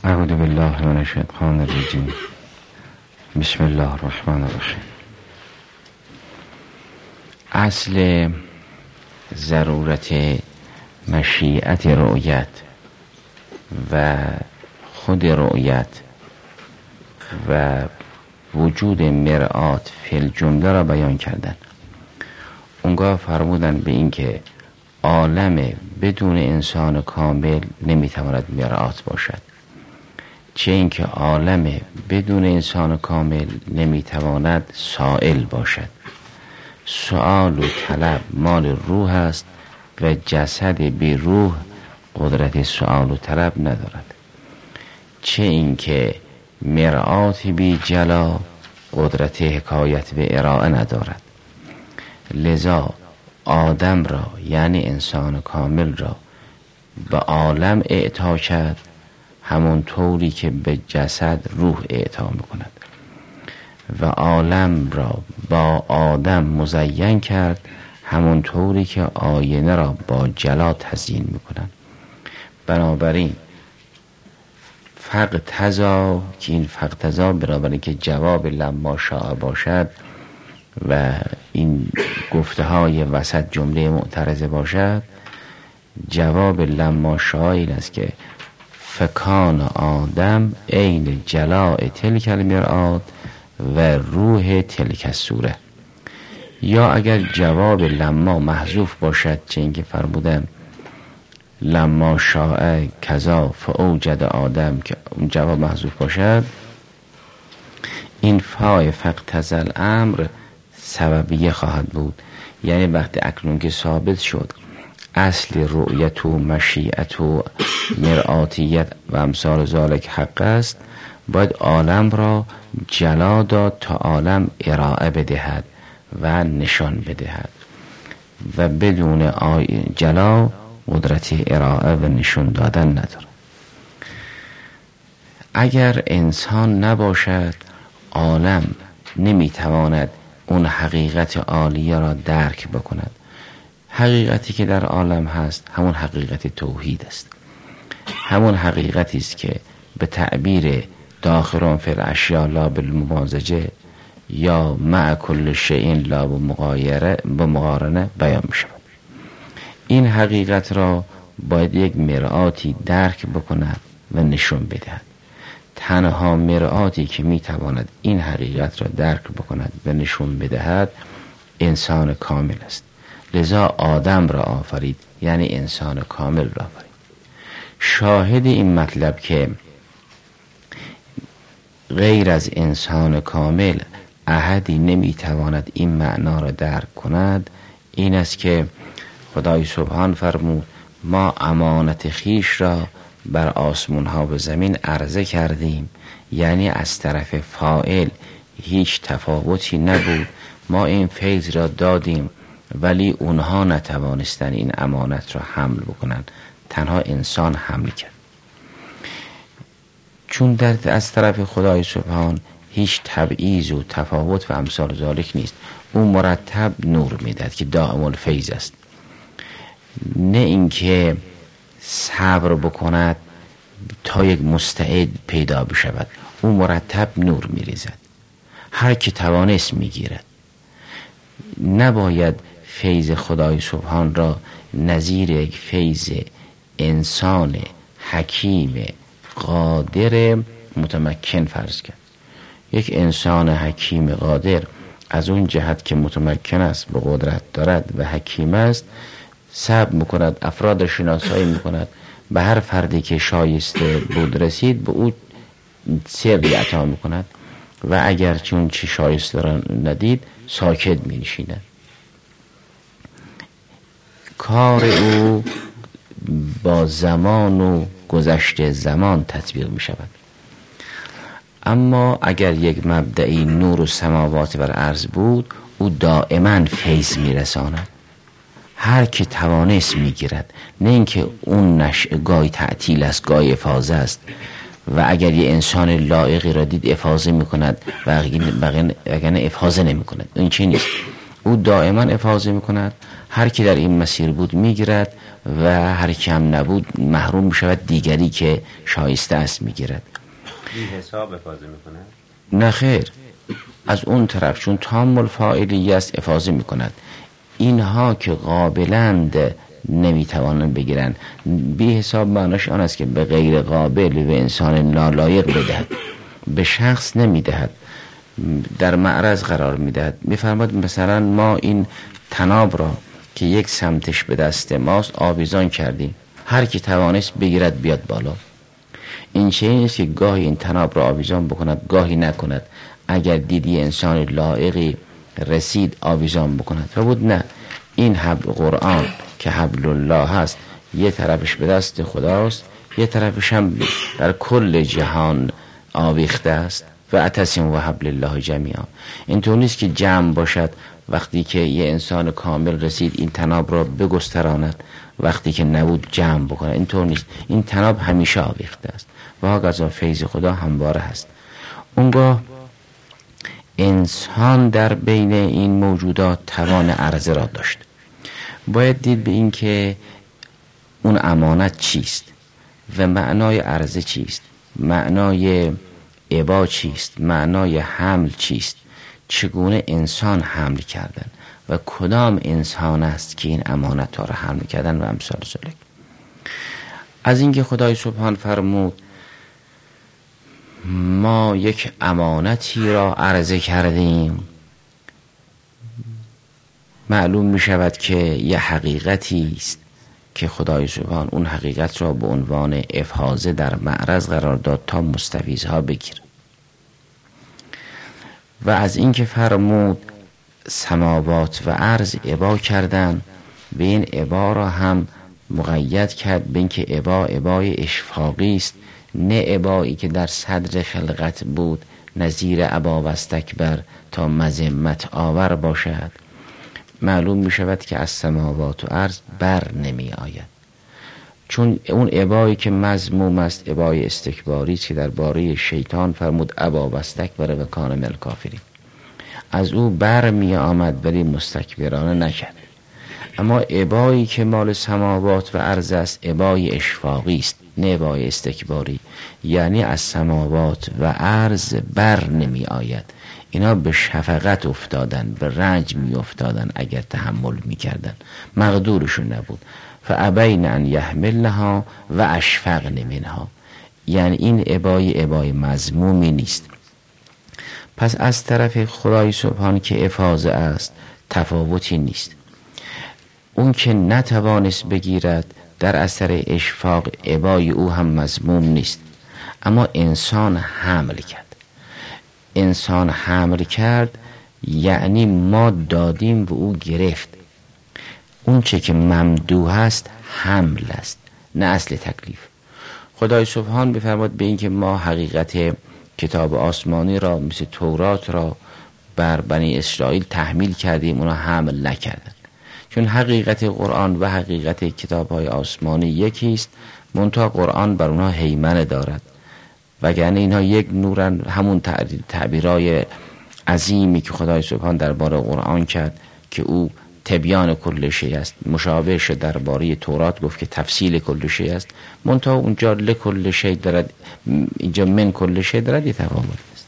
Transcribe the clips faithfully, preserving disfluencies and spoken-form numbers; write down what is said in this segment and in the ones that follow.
اعوذ بالله من الشیطان الرجیم. بسم الله الرحمن الرحیم. اصل ضرورت مشیت رؤیت و خود رؤیت و وجود مرآت فی الجمله را بیان کردن. اونگاه فرمودن به این که عالم بدون انسان کامل نمیتواند مرآت باشد، چه اینکه عالم بدون انسان کامل نمیتواند سائل باشد. سؤال و طلب مال روح است و جسد بی روح قدرت سؤال و طلب ندارد، چه اینکه مرآت بی جلا قدرت حکایت به ارائه ندارد. لذا آدم را یعنی انسان کامل را به عالم اعطا کرد، همون طوری که به جسد روح اعطا میکند، و عالم را با آدم مزین کرد، همون طوری که آینه را با جلا تزیین میکنند. بنابراین فقتضا که این فقتضا بنابراین که جواب لما شاء باشد و این گفته های وسط جمله معترضه باشد، جواب لما شاء این است که فکان آدم عین جلاء تلک المرآت و روح تلک الصوره. یا اگر جواب لما محذوف باشد، چه اینکه فرمودن لما شاء کذا فاوجد آدم، که اون جواب محذوف باشد، این فای فقتضی الامر سببیه خواهد بود. یعنی وقتی اکنون که ثابت شد اصل رؤیت و مشیت و مرآتیت و امثال ذالک حق است، باید عالم را جلا داد تا عالم ارائه بدهد و نشان بدهد، و بدون جلا قدرت ارائه و نشان دادن ندارد. اگر انسان نباشد، عالم نمیتواند اون حقیقت عالیه را درک بکند. حقیقتی که در عالم هست همون حقیقت توحید است، همون حقیقتی است که به تعبیر داخلون فی الاشیاء لا بالممازجه یا مع کل شیء لا بمقارنه بیان می شود. این حقیقت را باید یک مرآتی درک بکند و نشون بدهد. تنها مرآتی که می تواند این حقیقت را درک بکند و نشون بدهد انسان کامل است. لذا آدم را آفرید، یعنی انسان کامل را آفرید. شاهد این مطلب که غیر از انسان کامل احدی نمیتواند این معنا را درک کند این است که خدای سبحان فرمود ما امانت خیش را بر آسمان ها و زمین عرضه کردیم، یعنی از طرف فاعل هیچ تفاوتی نبود. ما این فیض را دادیم ولی اونها نتوانستن این امانت را حمل بکنن، تنها انسان حمل کرد. چون در از طرف خدای سبحان هیچ تبعیض و تفاوت و امثال ذالک نیست، اون مرتب نور میدهد که دائم الفیض است، نه اینکه صبر بکند تا یک مستعد پیدا بشود. اون مرتب نور میریزد، هر که توانست میگیرد. نباید فیض خدای سبحان را نظیر یک فیض انسان حکیم قادر متمکن فرض کرد. یک انسان حکیم قادر از اون جهت که متمکن است، به قدرت دارد و حکیم است، صبر میکند، افراد شناسایی میکند، به هر فردی که شایسته بود رسید به او سری عطا میکند، و اگر چون چی شایسته را ندید ساکت می نشیند. کار او با زمان و گذشته زمان تطبیق می شود. اما اگر یک مبدعی نور و سماوات بر عرض بود، او دائما فیض می رساند، هر که توانست می گیرد، نه اینکه اون نشأه گاهی تعطیل است گاهی افاضه است، و اگر یه انسان لایقی را دید افاضه می کند و اگر افاضه نمی کند. این چی نیست، او دائما افاضه می کند، هر کی در این مسیر بود می گیرد و هر کم نبود محروم میشود دیگری که شایسته است میگیرد. بی حساب افاضه میکنه؟ نه خیر، از اون طرف چون تام الفاعلی است افاضه میکند. اینها که قابلند نمیتوانند بگیرن. بی حساب معناش آن است که به غیر قابل، به انسان نالایق بدهد، به شخص نمیدهد، در معرض قرار میدهد. میفرماد مثلا ما این تناب را که یک سمتش به دست ماست آویزان کردیم، هر کی توانست بگیرد بیاد بالا. این چه نیست که گاهی این تناب را آویزان بکند گاهی نکند، اگر دیدی انسان لایقی رسید آویزان بکند. و بود نه، این حبل قرآن که حبل الله هست یه طرفش به دست خداست، یه طرفش هم در کل جهان آویخته است. و اعتصموا و حبل الله جمیعا. اینطور نیست که جمع باشد، وقتی که یه انسان کامل رسید این تناب را بگستراند، وقتی که نبود جمع بکنه. اینطور نیست، این تناب همیشه آویخته است و هاگذا فیض خدا همواره هست. اونگاه انسان در بین این موجودات توان عرضه را داشت. باید دید به این که اون امانت چیست و معنای عرضه چیست، معنای عبا چیست، معنای حمل چیست، چگونه انسان حمل کردن و کدام انسان است که این امانت ها را حمل کردن و امثال ذلک. از اینکه خدای سبحان فرمود ما یک امانتی را عرضه کردیم، معلوم می شود که یه حقیقتی است که خدای سبحان اون حقیقت را به عنوان افاضه در معرض قرار داد تا مستفیضها بگیر. و از اینکه فرمود سماوات و ارض عبا کردن، به این عبا را هم مقید کرد به اینکه عبا عبای اشفاقی است، نه عبایی که در صدر خلقت بود نظیر عبا و استکبر تا مذمت آور باشد. معلوم می شود که از سماوات و ارض بر نمی آید، چون اون عبایی که مذموم است عبای استکباری است که در باره شیطان فرمود عبا و استکبر و کان من الکافرین. از او بر می آمد ولی مستکبرانه نکرد. اما عبایی که مال سماوات و ارض است عبای اشفاقی است نه عبای استکباری، یعنی از سماوات و ارض بر نمی آید. اینا به شفقت افتادن، به رنج می افتادن اگر تحمل می کردن، مقدورشون نبود. فابین ان یحملنها و اشفقن منها، یعنی این عبای عبای مذمومی نیست. پس از طرف خدای سبحان که افاضه است تفاوتی نیست. اون که نتوانست بگیرد در اثر اشفاق عبای او هم مذموم نیست. اما انسان حمل کرد، انسان حمل کرد یعنی ما دادیم و او گرفت. اون چه که ممدوح است حمل است نه اصل تکلیف. خدای سبحان بفرماد به این که ما حقیقت کتاب آسمانی را مثل تورات را بر بنی اسرائیل تحمیل کردیم، اونا حمل نکردن. چون حقیقت قرآن و حقیقت کتاب‌های آسمانی یکی است، منتها قرآن بر اونها هیمنه دارد، وگرنه اینها یک نورن. همون تعبیرای عظیمی که خدای سبحان درباره قرآن کرد که او تبیان کل شیء است، مشابه شد درباره تورات گفت که تفصیل کل شیء است، منتها اونجا لکل شیء دارد، اینجا من کل شیء دارد، یه تفاوت است.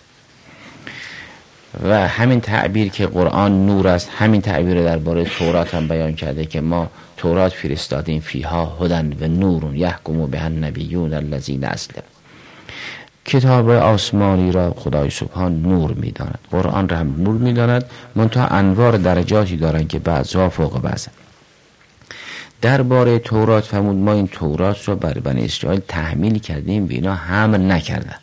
و همین تعبیر که قرآن نور است، همین تعبیر درباره تورات هم بیان کرده که ما تورات فرستادیم فیها هدن و نور یحکم بها النبیون الذین اسلموا. کتاب آسمانی را خدای سبحان نور می داند، قرآن را هم نور می داند، منتها انوار درجاتی دارند که بعضها فوق بعض. درباره تورات فرمود ما این تورات را بر بنی اسرائیل تحمیل کردیم و اینا حمل نکردن.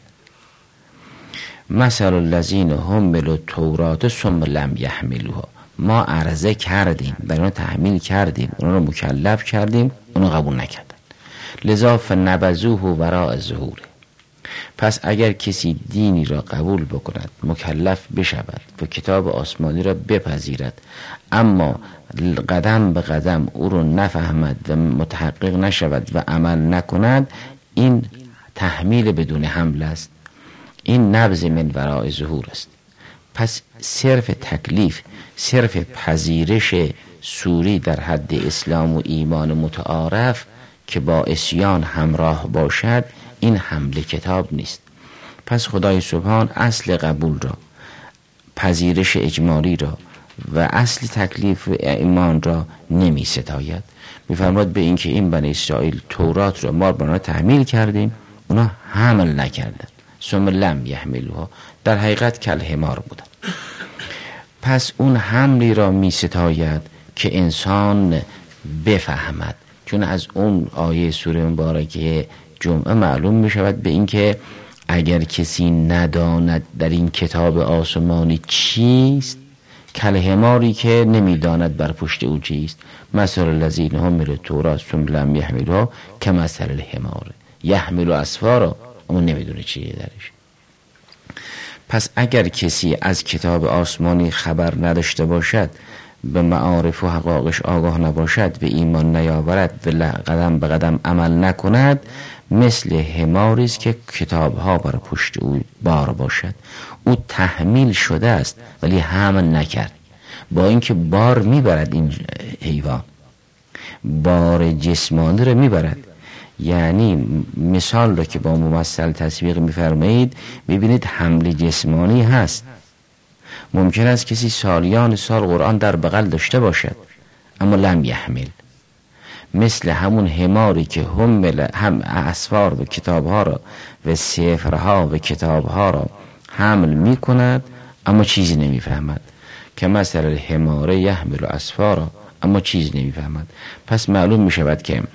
مثل الذین حملوا التوراة ثم لم یحملوها، ما عرضه کردیم، برای اونا تحمیل کردیم، اونا رو مکلف کردیم، اونا قبول نکردن. لذا فنبذوه وراء ظهوره. پس اگر کسی دینی را قبول بکند، مکلف بشود و کتاب آسمانی را بپذیرد، اما قدم به قدم او را نفهمد و متحقق نشود و عمل نکند، این تحمیل بدون حمل است، این نبذ من وراء ظهور است. پس صرف تکلیف، صرف پذیرش سوری در حد اسلام و ایمان متعارف که با عصیان همراه باشد، این حمل کتاب نیست. پس خدای سبحان اصل قبول را، پذیرش اجمالی را و اصل تکلیف ایمان را نمی ستاید. می‌فرماید به این که این بنی اسرائیل تورات را ما بنا تحمیل کردیم، اونا حمل نکردن، ثم لم یحملوها، در حقیقت کالحمار بودن. پس اون حملی را می ستاید که انسان بفهمد، چون از اون آیه سوره مبارکه جمعه معلوم می شود به این که اگر کسی نداند در این کتاب آسمانی چیست، کالحماری که نمیداند بر پشت او چیست. مثل الذین حملوا التوراة ثم لم یحملوها کمثل الحمار یحمل اسفارا، اما نمیدونه چیه درش. پس اگر کسی از کتاب آسمانی خبر نداشته باشد، به معارف و حقایقش آگاه نباشد و ایمان نیاورد و قدم به قدم عمل نکند، مثل حماری است که کتابها بر پشت او بار باشد. او تحمیل شده است ولی حمل نکرد، با اینکه بار میبرد، این حیوان بار جسمانی رو میبرد. یعنی مثال رو که با ممثل تصویر میفرمایید، ببینید حمل جسمانی هست. ممکن است کسی سالیان سال قرآن در بغل داشته باشد اما لم یحمل، مثل همون حماری که هم هم اسفار و کتابها را و سفرها و کتابها را حمل می کند اما چیزی نمی فهمد، که مثل الحمار یحمل اسفارا، اما چیز نمی فهمد. پس معلوم می شود که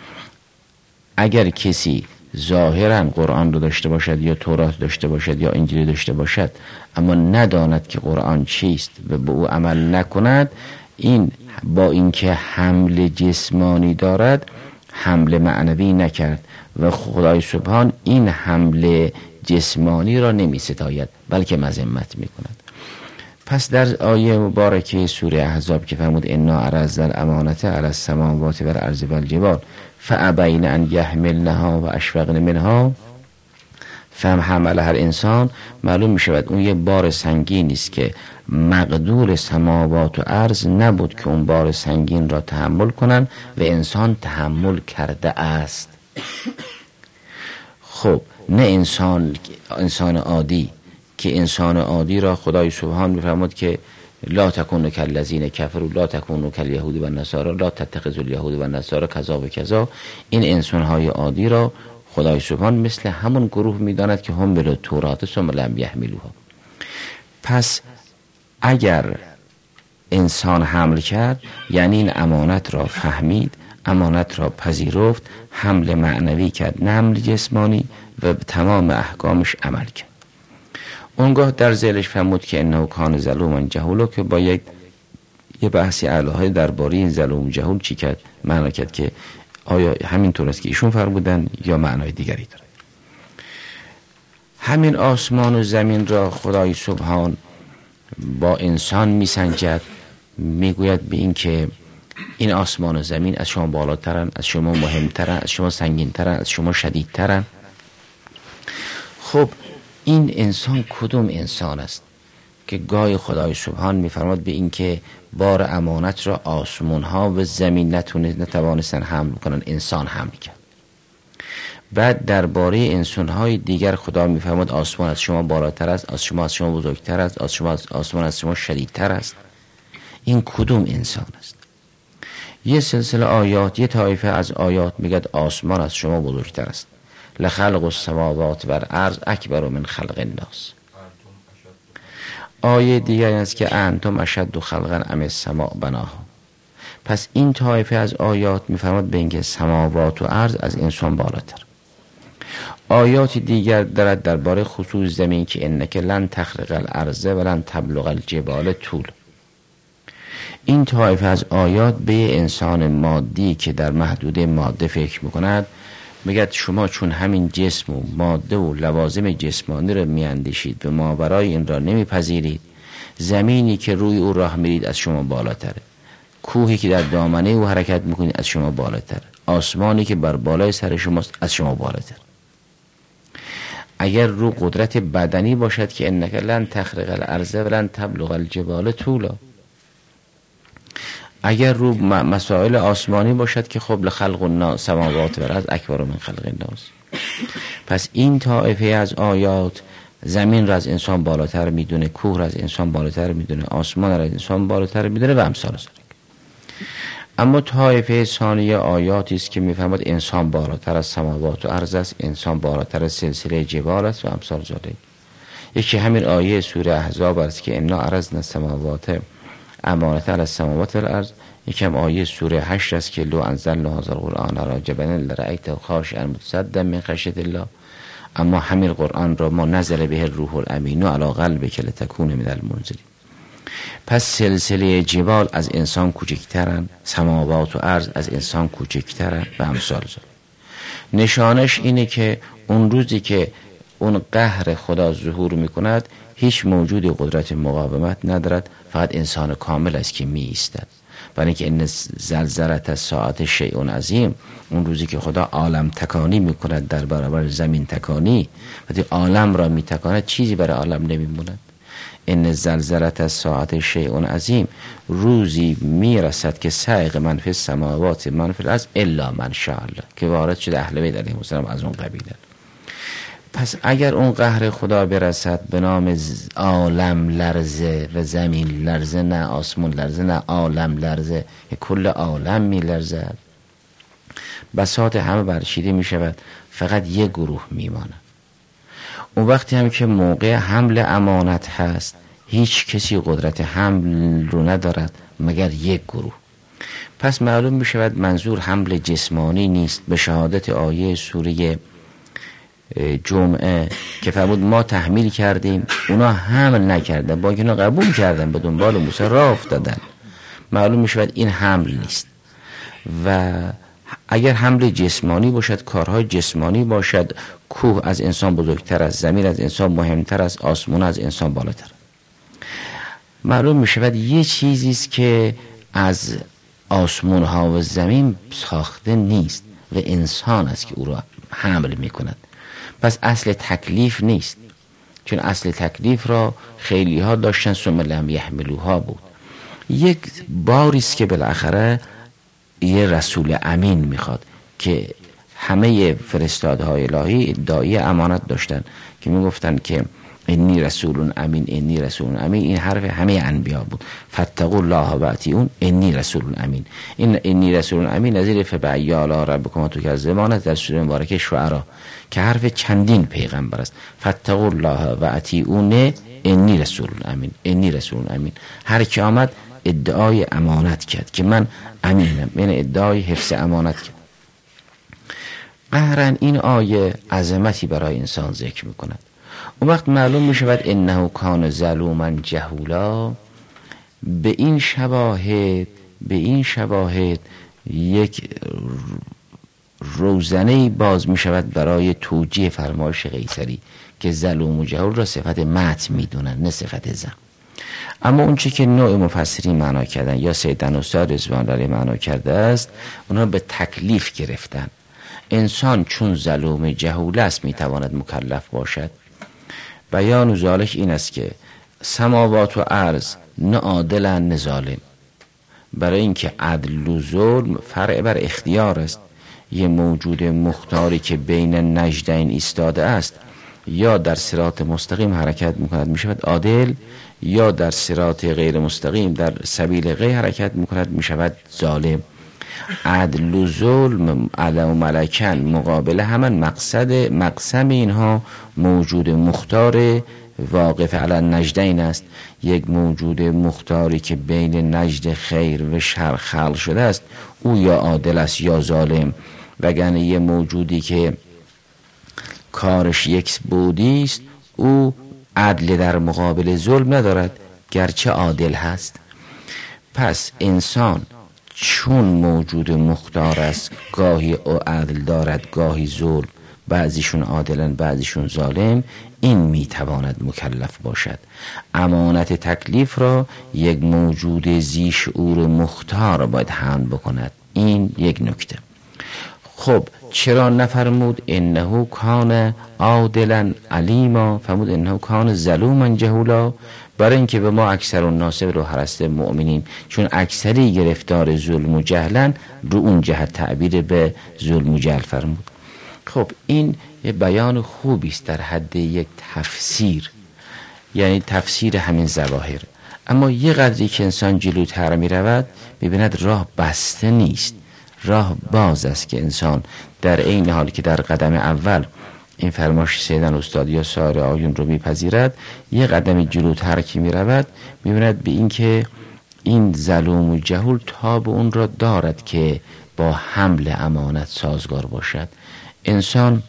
اگر کسی ظاهرا قرآن رو داشته باشد یا تورات داشته باشد یا انجیل داشته باشد اما نداند که قرآن چیست و به او عمل نکند، این با اینکه حمل جسمانی دارد حمل معنوی نکرد و خدای سبحان این حمل جسمانی را نمی ستاید بلکه مذمت می کند. پس در آیه مبارکه سوره احزاب که فرمود انا عرضنا الامانة علی السماوات والارض والجبال فابین ان یحملنها و اشفقن منها فهم حملها الانسان، معلوم می شود اون یه بار سنگین است که مقدور سماوات و ارض نبود که اون بار سنگین را تحمل کنن و انسان تحمل کرده است. خب نه انسان انسان عادی، که انسان عادی را خدای سبحان می‌فرماد که لا تکونوا کالذین کفروا لا تکونوا کالیهود و النصارى لا تتخذوا الیهود و النصارى کذا و کذا. این انسان‌های عادی را خدای سبحان مثل همون گروه می‌داند که هم به تورات ثم لم یحملوها. پس اگر انسان حمل کرد یعنی این امانت را فهمید، امانت را پذیرفت، حمل معنوی کرد نه حمل جسمانی، و به تمام احکامش عمل کرد. اونگاه در ذیلش فرمود که انه کان ظلوما جهولا، که باید یه بحثی اعلی درباره این ظلوم جهول چی کرد، معنا کرد که آیا همین طور است که ایشون فرمودن یا معنای دیگری داره. همین آسمان و زمین را خدای سبحان با انسان میسنجد، میگوید به این که این آسمان و زمین از شما بالاترن، از شما مهمترن، از شما سنگینترن، از شما شدیدترن. خب این انسان کدوم انسان است که گاهی خدای سبحان میفرماد به این که بار امانت را آسمان ها و زمین نتوانستن حمل کنن، انسان حمل کرد. بعد درباره انسان های دیگر خدا میفرماد آسمان از شما بالاتر است، از شما از شما بزرگتر است، از شما آسمان از شما شدیدتر است. این کدوم انسان است؟ یه سلسله آیات، یه طایفه از آیات میگه آسمان از شما بزرگتر است، لخلق السماوات والارض اکبر من خلق الناس. آیه دیگر است که انتم اشد خلقا ام السماء بناها. پس این طایفه از آیات میفرماد به اینکه سماوات و ارض از انسان بالاتر. آیات دیگر دارد درباره خصوص زمین که انک لن تخرق الارض ولن تبلغ الجبال طول. این طایفه از آیات به انسان مادی که در محدوده ماده فکر میکند میگه شما چون همین جسم و ماده و لوازم جسمانی را میاندیشید و ماورای این را نمیپذیرید، زمینی که روی او راه میرید از شما بالاتره، کوهی که در دامنه او حرکت میکنید از شما بالاتره، آسمانی که بر بالای سر شماست از شما بالاتر. اگر رو قدرت بدنی باشد که انک لن تخرق الارض ولن تبلغ الجبال طولا، اگر رو مسائل آسمانی باشد که خب لخلق الناس سماوات و الارض اکبر من خلق الناس. پس این طایفه از آیات زمین را از انسان بالاتر میدونه، کوه را از انسان بالاتر میدونه، آسمان را از انسان بالاتر میدونه و امثال ذالک. اما طایفه ثانیه آیاتی است که میفهمد انسان بالاتر از سماوات و ارض است، انسان بالاتر از سلسله جبال است و امثال ذالک. یکی همین آیه سوره احزاب است که انا عرضنا السماوات امانة علی السماوات و الارض. یکم آیه سوره هشت است که لو انزلنا هذا القرآن علی جبل لرأیته خاشعا متصدعا من خشیة الله. اما همین قرآن را ما نزل به الروح الامین علی قلبک لتکون من المنذرین. پس سلسله جبال از انسان کوچکترن، سماوات و ارض از انسان کوچکترن و امثال ذالک. نشانش اینه که اون روزی که اون قهر خدا ظهور میکند هیچ موجودی قدرت مقاومت ندارد، فقط انسان کامل است که می ایستد. برای اینکه این زلزله الساعه شیء عظیم، اون روزی که خدا عالم تکانی میکند در برابر زمین تکانی، وقتی عالم را میتکاند چیزی برای عالم نمیموند. این زلزله الساعه شیء عظیم، روزی میرسد که سایق من فی السماوات من فی الارض الا من شاء الله، که وارد شده اهل بیت علیهم السلام از اون قبیله. پس اگر اون قهر خدا برسد به نام عالم لرزه و زمین لرزه، نه آسمون لرزه نه عالم لرزه، کل عالم می لرزد، بساط همه برچیده می شود، فقط یک گروه می ماند. اون وقتی هم که موقع حمل امانت هست هیچ کسی قدرت حمل رو ندارد مگر یک گروه. پس معلوم می شود منظور حمل جسمانی نیست. به شهادت آیه سوره جمعه که فرمود ما تحمیل کردیم اونا حمل نکردن، با اینکه اونا قبول کردن به دنبال موسی راه افتادن، معلوم می شود این حمل نیست. و اگر حمل جسمانی باشد، کارهای جسمانی باشد، کوه از انسان بزرگتر است، زمین از انسان مهمتر است، آسمان از انسان بالاتر، معلوم می شود یه چیزی است که از آسمان ها و زمین ساخته نیست و انسان است که او را حمل می کند. پس اصل تکلیف نیست، چون اصل تکلیف را خیلی ها داشتن ثم لم یحملوها بود. یک باریست که بالاخره یه رسول امین میخواد که همه فرستادهای الهی ادعای امانت داشتن که میگفتن که انی رسول امین انی رسول امین. این حرف همه انبیا بود. فاتقوا الله و اطیعون انی رسول امین. این انی رسول امین نظیر فبأی آلاء ربکما تکذبان در سوره مبارکه شعرا که حرف چندین پیغمبر است. فاتقوا الله و اطیعون انی رسول امین انی رسول امین. هر کی آمد ادعای امانت کرد که من امینم، این ادعای حفظ امانت کرد. قهرن این آیه عظمتی برای انسان ذکر میکند. اون وقت معلوم می شود انه کان ظلوما جهولا. به این شواهد به این شواهد یک روزنه باز می شود برای توجیه فرمایش قیصری که ظلوم و جهول را صفت مت می دونن نه صفت ذم. اما اون چی که نوع مفسرین معنا کردن یا سید استاد رضوان الله معنا کرده است، اونا به تکلیف گرفتن. انسان چون ظلوم جهول است می تواند مکلف باشد. بیان ذالک این است که سماوات و ارض نه عادلن نه ظالم. برای اینکه عدل و ظلم فرع بر اختیار است. یه موجود مختاری که بین نجدین ایستاده است، یا در صراط مستقیم حرکت میکند میشود عادل، یا در صراط غیر مستقیم در سبیل غیر حرکت میکند میشود ظالم. عدل و ظلم عدم و ملکن مقابل همان مقصد مقسم اینها موجود مختار واقف علی نجدین است. یک موجود مختاری که بین نجد خیر و شر خلق شده است، او یا عادل است یا ظالم. وگرنه یه موجودی که کارش یک بودی است، او عدل در مقابل ظلم ندارد گرچه عادل هست. پس انسان چون موجود مختار است، گاهی او عدل دارد گاهی ظلم، بعضیشون عادلن بعضیشون ظالم، این میتواند مکلف باشد. امانت تکلیف را یک موجود ذی شعور مختار باید حمل بکند. این یک نکته. خب چرا نفرمود انه کان عادلا علیما، فرمود انه کان ظلوما جهولا؟ برای اینکه به ما اکثر الناس رو هرست مؤمنین، چون اکثری گرفتار ظلم و جهلن، رو اون جهت تعبیر به ظلم و جهل فرمود. خب این یه بیان خوبی است در حد یک تفسیر، یعنی تفسیر همین ظواهر. اما یه قدری که انسان جلوتر می رود می‌بیند راه بسته نیست، راه باز است که انسان در این حال که در قدم اول این فرمایش سیدن استاد یا سایر آیون رو میپذیرد، یه قدم جلوتر که میرود میبیند به این که این ظلم و جهول تاب اون را دارد که با حمل امانت سازگار باشد. انسان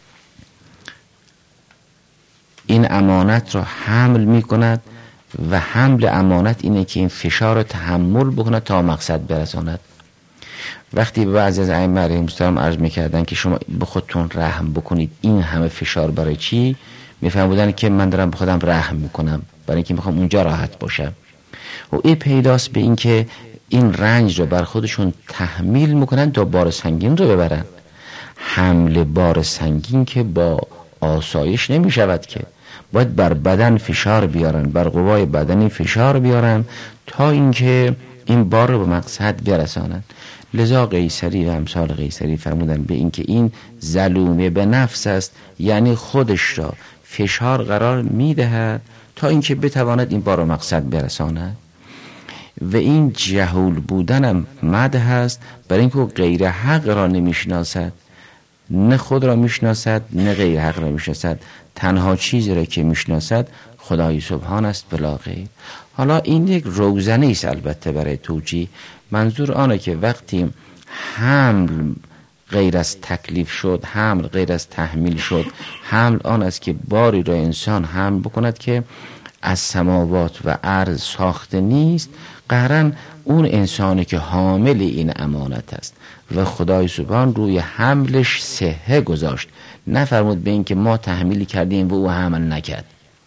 این امانت را حمل میکند و حمل امانت اینه که این فشار را تحمل بکند تا مقصد برساند. وقتی به بعضی از ائمه علیهم السلام عرض میکردن که شما به خودتون رحم بکنید، این همه فشار برای چی؟ میفهمودن که من دارم به خودم رحم میکنم، برای اینکه میخوام اونجا راحت باشم. و این پیداست به این که این رنج رو بر خودشون تحمیل میکنن تا بار سنگین رو ببرن. حمل بار سنگین که با آسایش نمیشود، که باید بر بدن فشار بیارن، بر قوای بدنی فشار بیارن تا اینکه این بار رو به مقصد برسانن. لذا قیصری و امثال قیصری فرمودن به این که این ظلومه به نفس است، یعنی خودش را فشار قرار میدهد تا اینکه بتواند این بار رو مقصد برساند. و این جهول بودنم مدح است برای اینکه غیر حق را نمیشناسد، نه خود را میشناسد نه غیر حق را میشناسد. تنها چیزی را که میشناسد خدای سبحان است بلا غیر. حالا این یک روزنه است البته برای توجیه. منظور آنه که وقتی حمل غیر از تکلیف شد، حمل غیر از تحمیل شد، حمل آن است که باری را انسان حمل بکند که از سماوات و ارض ساخته نیست، قهرن اون انسانی که حامل این امانت است و خدای سبحان روی حملش صحه گذاشت، نفرمود به این که ما تحمیل کردیم و او حمل نکرد،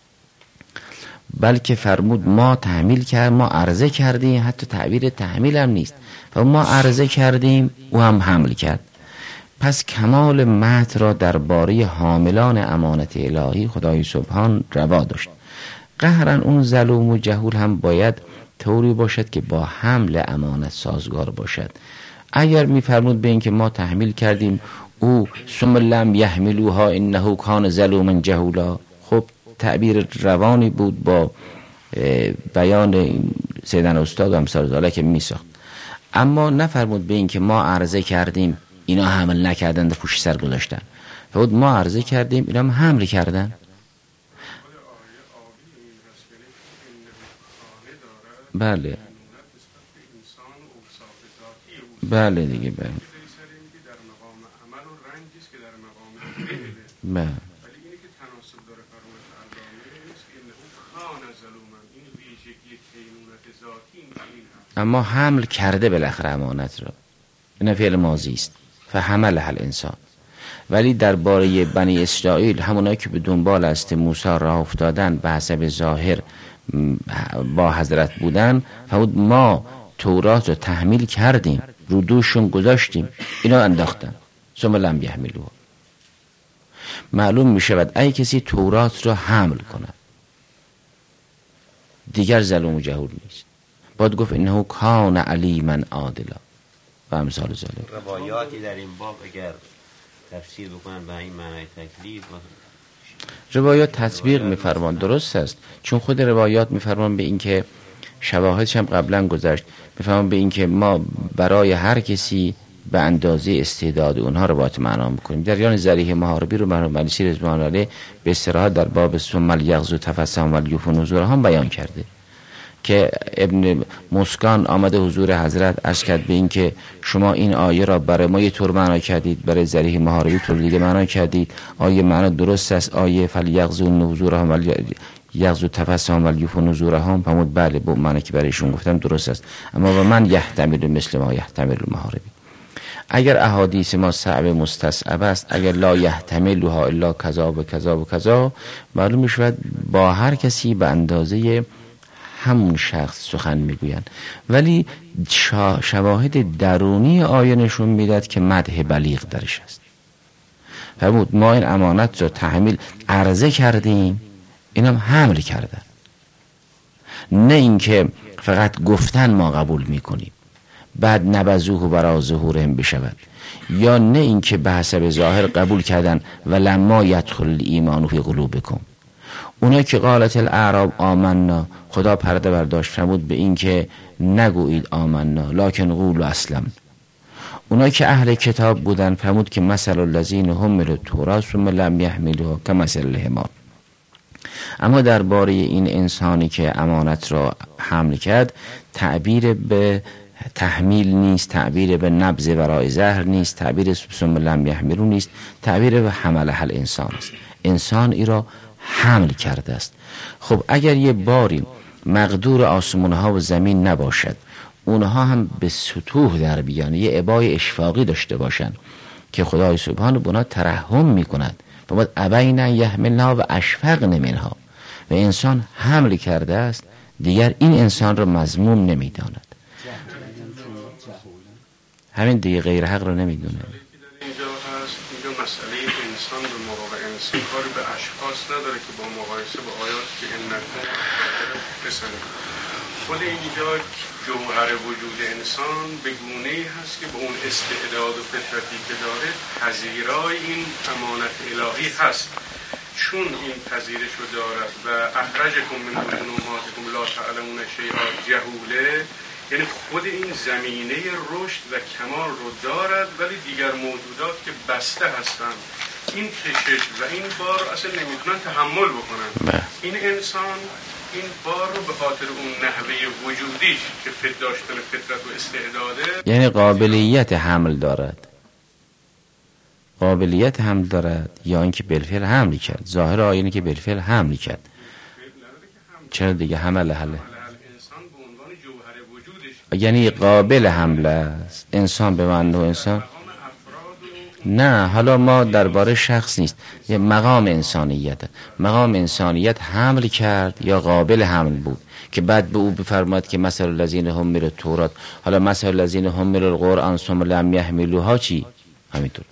بلکه فرمود ما تحمیل کرد، ما عرضه کردیم، حتی تعبیر تحمیل هم نیست، و ما عرضه کردیم او هم حمل کرد. پس کمال مدح را درباره حاملان امانت الهی خدای سبحان روا داشت. قهرن اون ظلوم و جهول هم باید طوری باشد که با حمل امانت سازگار باشد. اگر میفرمود به این که ما تحمیل کردیم او ثم لم یحملوها انه کان ظلوما جهولا، خب تعبیر روانی بود با بیان سیدن استاد و امثال ذالک که میساخت. اما نفرمود به این که ما عرضه کردیم اینا حمل نکردن در پوش سر گذاشتن، فرمود ما عرضه کردیم اینا هم حمل کردن. بله بله دیگه بله بله. اما حمل کرده بالاخره امانت را، این فعل ماضی است، فحملها الانسان. ولی درباره بنی اسرائیل همونایی که به دنبال است موسی راه افتادن به حسب ظاهر با حضرت بودن، فرمود ما تورات رو تحمیل کردیم، رو دوشون گذاشتیم، اینا انداختن ثم لم یحملوها. معلوم می شود ای کسی تورات را حمل کند دیگر ظلم و جهول نیست، باید گفت انه کان علیما عادلا و امثال ذالک. روایاتی در این باب اگر تفسیر بکنن به این معنای تکلیف، روایات تطبیق می‌فرمان، درست است، چون خود روایات می‌فرمان به این که شواهدش هم قبلا گذشت، می‌فرمان به این که ما برای هر کسی به اندازه استعداد اونها رو باید معنا می‌کنیم. در یان ذریح محاربی رو مرحوم مجلسی رضوان الله علیه به استراحت در باب ثم الیغضوا تفسهم والیوفوا نذورهم بیان کرده که ابن مسکان آمده حضور حضرت عرض کرد به این که شما این آیه را برای ما یه طور معنا کردید، برای ذریح محاربی طور دیگه معنا کردید، آیه معنا درست است، آیه فلیغضوا نذورهم والیغضوا تفسهم والیوفوا نذورهم، فرمود بله با معنی که برایشون گفتم درست است، اما و من یحتمل مثل ما یحتمل المحاربی. اگر احادیث ما صعب مستصعب است، اگر لا یحتملها الا کذا و کذا و کذا، معلوم میشود با هر کسی به اندازه همون شخص سخن میگویند، ولی شواهد درونی آیه نشون میداد که مدح بلیغ درش است. فرمود ما این امانت رو تحمیل عرضه کردیم، اینم حمل کردن، نه اینکه فقط گفتن ما قبول میکنیم بعد نبذوه برای ظهورهم بشود، یا نه اینکه به حسب ظاهر قبول کردن و لما یدخل ایمان فی قلوبکم. اونا که قالت الاعراب آمنا، خدا پرده برداشت فرمود به این که نگویید آمنا لکن قولوا اسلم. اونا که اهل کتاب بودن فرمود که مثل الذین حملوا التوراة ثم لم یحملوها کمثل الحمار. اما درباره این انسانی که امانت را حمل کرد، تعبیر به تحمیل نیست، تعبیر به نبض برای زهر نیست، تعبیر ثم لم یحملوا نیست، تعبیر به حمله الانسان است. انسان ای را حمل کرده است. خب اگر یه باری مقدور آسمان ها و زمین نباشد، اونها هم به سطوح در بیان یه ابای اشفاقی داشته باشند که خدای سبحانه بنا ترحم میکند و باید ابینا یحملنها و اشفقن منها، و انسان حمل کرده است، دیگر این انسان را مذموم نمیداند. همین دیگه غیر حق را نمیدونه. اینجا هست اینجا مسئله انسان به مقابل انسان کاری به اشخاص نداره که با مقایسه با آیات که انکم بسنه. خود اینجا جوهر وجود انسان به گونه‌ای هست که به اون استعداد و فطرتی که داره پذیرای این امانت الهی هست. چون این پذیرش رو دارد و اخرجکم من بطون امهاتکم لا تعلمون شیئا جهوله، یعنی خود این زمینه رشد و کمال رو دارد، ولی دیگر موجودات که بسته هستند این کشش و این بار رو اصلا نمیتونن تحمل بکنن. این انسان این بار رو به خاطر اون نحوه وجودیش که فت داشتن فطرت و استعداده، یعنی قابلیت حمل دارد، قابلیت حمل دارد، یا اینکه بالفعل حمل کرد. ظاهر آیه اینه که بالفعل حمل کرد. چرا دیگه حمل حله، یعنی قابل حمل است. انسان به معنی انسان نه، حالا ما درباره شخص نیست، یه مقام انسانیت، مقام انسانیت حمل کرد یا قابل حمل بود که بعد به او بفرماد که مثل الذین حملوا التوراة، حالا مثل الذین حملوا القرآن ثم لم یحملوها چی؟ همینطور.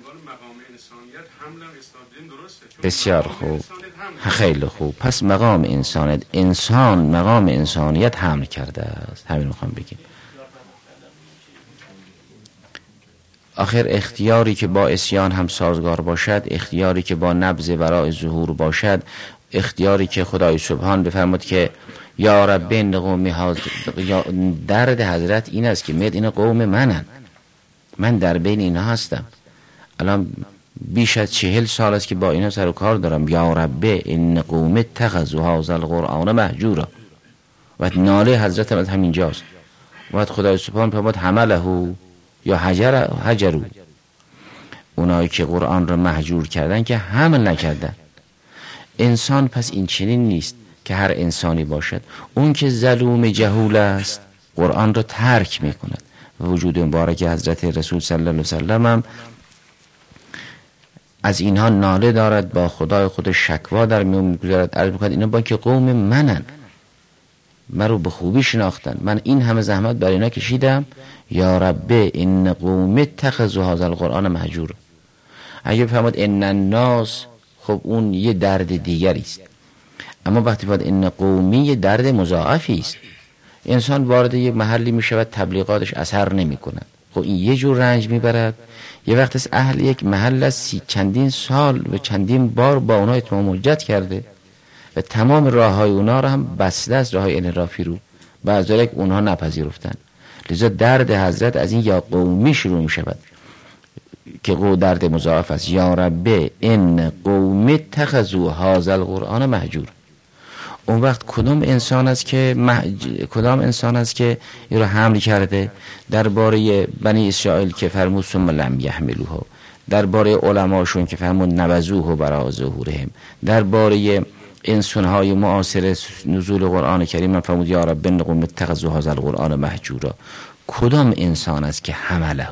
بسیار خوب، خیلی خوب. پس مقام انسانیت، انسان مقام انسانیت حمل کرده است. همین رو خواهم بگیم. آخر اختیاری که با عصیان هم سازگار باشد، اختیاری که با نبض برای ظهور باشد، اختیاری که خدای سبحان بفرماد که یا رب این قومی ها، درد حضرت این است که مید این قوم منن، من در بین اینها هستم. الان بیش از چهل سال است که با اینا سر و کار دارم. یا رب این قوم اتخذوا هذا القرآن مهجورا، و ناله حضرت هم از همینجاست. و خدای سبحان فرمود حمله یا حجر حجرو، اونایی که قرآن را مهجور کردن که حمل نکردن. انسان پس این چنین نیست که هر انسانی باشد. اون که ظلوم جهول است قرآن را ترک میکند. وجود مبارک حضرت رسول صلی الله علیه وسلم هم از اینها ناله دارد، با خدای خود شکوا در میون میگذارد، عرض میکند اینا با که قوم منن، من رو به خوبی شناختن، من این همه زحمت برای اینا کشیدم. یا رب این قوم اتخذوا هذا القرآن مهجورا. اگه بفرماد ان الناس، خب اون یه درد دیگری است، اما وقتی فرمود ان قومی یه درد مضاعفی است. انسان وارد یه محلی میشود تبلیغاتش اثر نمیکنه، خب این یه جور رنج میبرد. یه وقت از اهل یک محل است چندین سال و چندین بار با اونها اتمام حجت کرده و تمام راه های اونها را هم بسته است، راه های انحرافی رو، بعضی که اونها نپذیرفتن. لذا درد حضرت از این یا قومی شروع می شود که قو درد مضاعف است. یا رب ان قوم اتخذوا هذا القرآن مهجور. اون وقت کدام انسان است که محج... کدام انسان است که این رو حمل کرده؟ درباره بنی اسرائیل که فرمود ثم لم یحملوها، درباره علماشون که فرمود نبذوه برای ظهورهم، درباره انسان‌های معاصر نزول قرآن کریم من فرمود یا رب ان قوم اتخذوا هذا القرآن مهجورا. کدام انسان است که حمله؟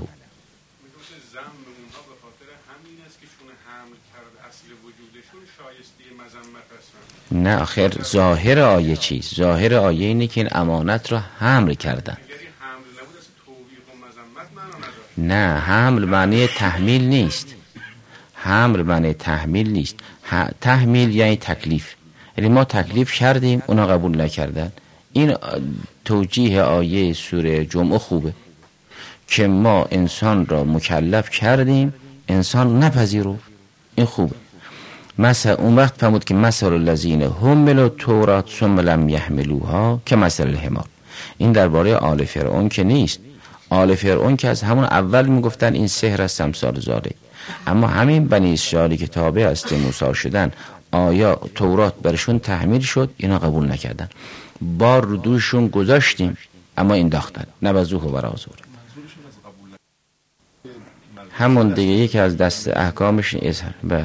ذم اونها به خاطر همین است که چون حمل کرد اصل وجودشون شایسته مذمت هستن. نه آخر ظاهر آیه چیست؟ ظاهر آیه اینه که این امانت را حمل کردن. اگر این حمل نبود از توبیخ و مذمت معنا نداره. نه، حمل معنی تحمیل نیست. حمل معنی تحمیل نیست. تحمیل یعنی تکلیف. یعنی ما تکلیف کردیم اونا قبول نکردن. این توجیه آیه سوره جمعه خوبه که ما انسان را مکلف کردیم، انسان نپذیرفت. این خوبه. مثلا اون وقت فهمود که مثل الذین حملوا التوراة ثم لم یحملوها که مثل الحمار. این درباره آل فرعون که نیست. آل فرعون که از همون اول میگفتن این سحر است امثال ذالک، اما همین بنی اسرائیلی که تابع است موسی شدن، آیا تورات برشون تحمیل شد، اینا قبول نکردن. بار رو دوشون گذاشتیم اما انداختن. نبذوه و برازور. همون دیگه یکی از دست احکامش اظهار. بله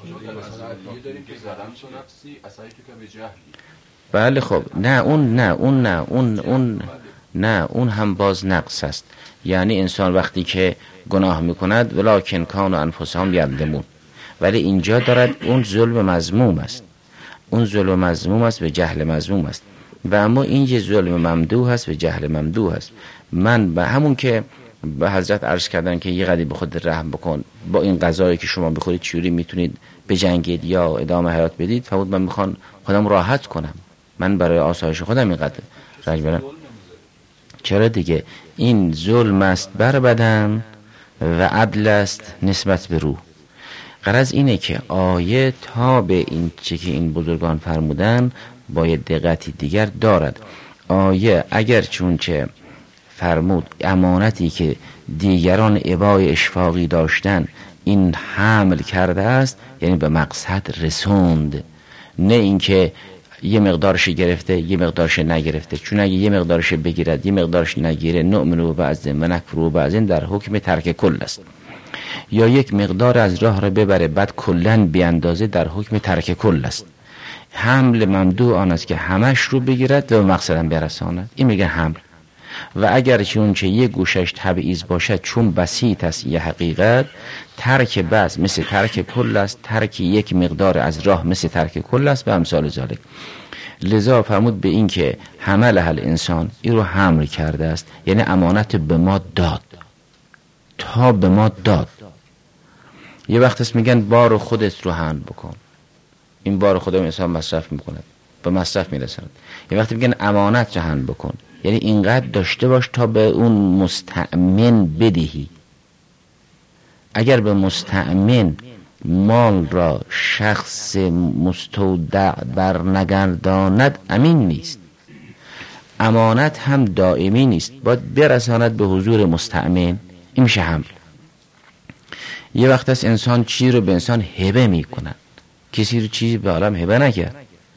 بله خب نه اون نه اون نه اون اون نه اون هم باز نقص است. یعنی انسان وقتی که گناه میکند ولکن کانوا انفسهم یظلمون، ولی اینجا دارد اون ظلم مذموم است. اون ظلم مذموم است و جهل مذموم است. و اما این یه ظلم ممدوح است و جهل ممدوح است. من به همون که به حضرت عرض کردن که یه قدری به خود رحم بکن، با این غذایی که شما بخورید چوری میتونید بجنگید یا ادامه حیات بدید. فرمود من میخوام خودم راحت کنم، من برای آسایش خودم اینقدر رنج برم. چرا دیگه؟ این ظلم است بر بدن و عدل است نسبت به روح. غرض اینه که آیه تا به این چه که این بزرگان فرمودن باید دقتی دیگر دارد. آیه اگر چون چه فرمود امانتی که دیگران ابای اشفاقی داشتن این حمل کرده است، یعنی به مقصد رسوند، نه اینکه یه مقدارش گرفته یه مقدارش نگرفته. چون اگه یه مقدارش بگیرد یه مقدارش نگیره، نؤمن بعضن و نکفر بعضن در حکم ترک کل است. یا یک مقدار از راه را ببره بعد کلن بیاندازه در حکم ترک کل است. حمل ممدوح آن است که همش رو بگیرد و مقصدم برساند. این میگه حمل. و اگر چون چه یک گوشش تبعیض باشد چون بسیط است یه حقیقت، ترک بعض مثل ترک کل است، ترک یک مقدار از راه مثل ترک کل است و امثال ذالک. لذا فرمود به این که حمل اهل انسان این رو حمل کرده است، یعنی امانت به ما داد، تا به ما داد. یه وقت است میگن بار خودت رو حمل بکن، این بار خودم انسان مصرف میکند به مصرف میرسند. یه وقت میگن امانت رو حمل بکن، یعنی اینقدر داشته باش تا به اون مستأمن بدهی. اگر به مستأمن مال را شخص مستودع بر نگرداند امین نیست. امانت هم دائمی نیست، باید برساند به حضور مستأمن. این میشه حمل. یه وقت است انسان چیزی رو به انسان هبه میکنن، کسی رو چیزی به عالم هبه نکرد.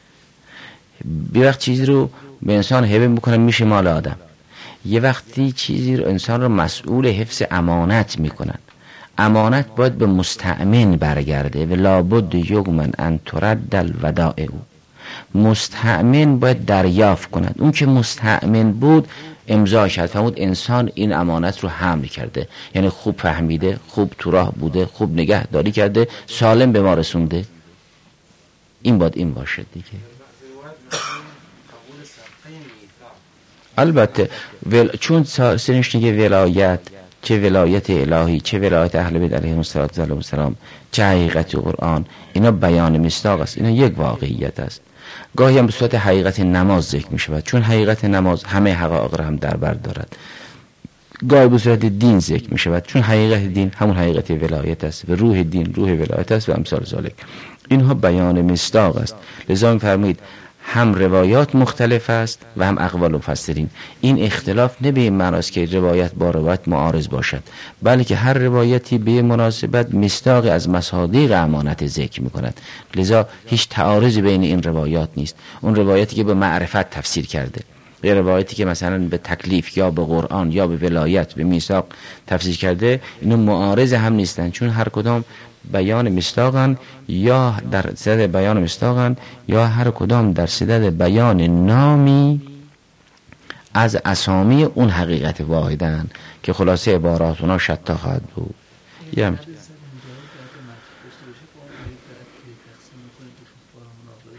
یه وقت چیزی رو به انسان هبه میکنن میشه مال آدم. یه وقتی چیزی رو انسان رو مسئول حفظ امانت میکنن. امانت باید به مستأمن برگرده و لابد یومن ان ترد الودائع. مستأمن باید دریافت کند. اون که مستأمن بود امضا کرد، فرمود انسان این امانت رو حمل کرده، یعنی خوب فهمیده، خوب تو راه بوده، خوب نگهداری کرده، سالم به ما رسونده. این باید این باشه دیگه. البته ول... چون سرش نگه ولایت، چه ولایت الهی چه ولایت اهل بیت علیهم السلام، چه حقیقت قرآن، اینا بیان مصداق است، اینا یک واقعیت است. گاهی هم به صورت حقیقت نماز ذکر می شود، چون حقیقت نماز همه حقایق را هم در بر دارد. گاهی به صورت دین ذکر می شود، چون حقیقت دین همون حقیقت ولایت است و روح دین روح ولایت است و امثال ذالک. اینها بیان مصداق است. لذا فرمایید هم روایات مختلف است و هم اقوال مفسرین. این اختلاف نه به این معنی است که روایت با روایت معارض باشد، بلکه هر روایتی به مناسبت مصداق از مصادیق امانت ذکر می‌کند. لذا هیچ تعارضی بین این روایات نیست. اون روایتی که به معرفت تفسیر کرده، یه روایتی که مثلا به تکلیف یا به قرآن یا به ولایت به میثاق تفسیر کرده، اینو معارض هم نیستن، چون هر کدام بیان مصداقن یا در صدد بیان مصداقن یا هر کدام در صدد بیان نامی از اسامی اون حقیقت واحدن که خلاصه عبارات اونا شتا خواهد بود. یه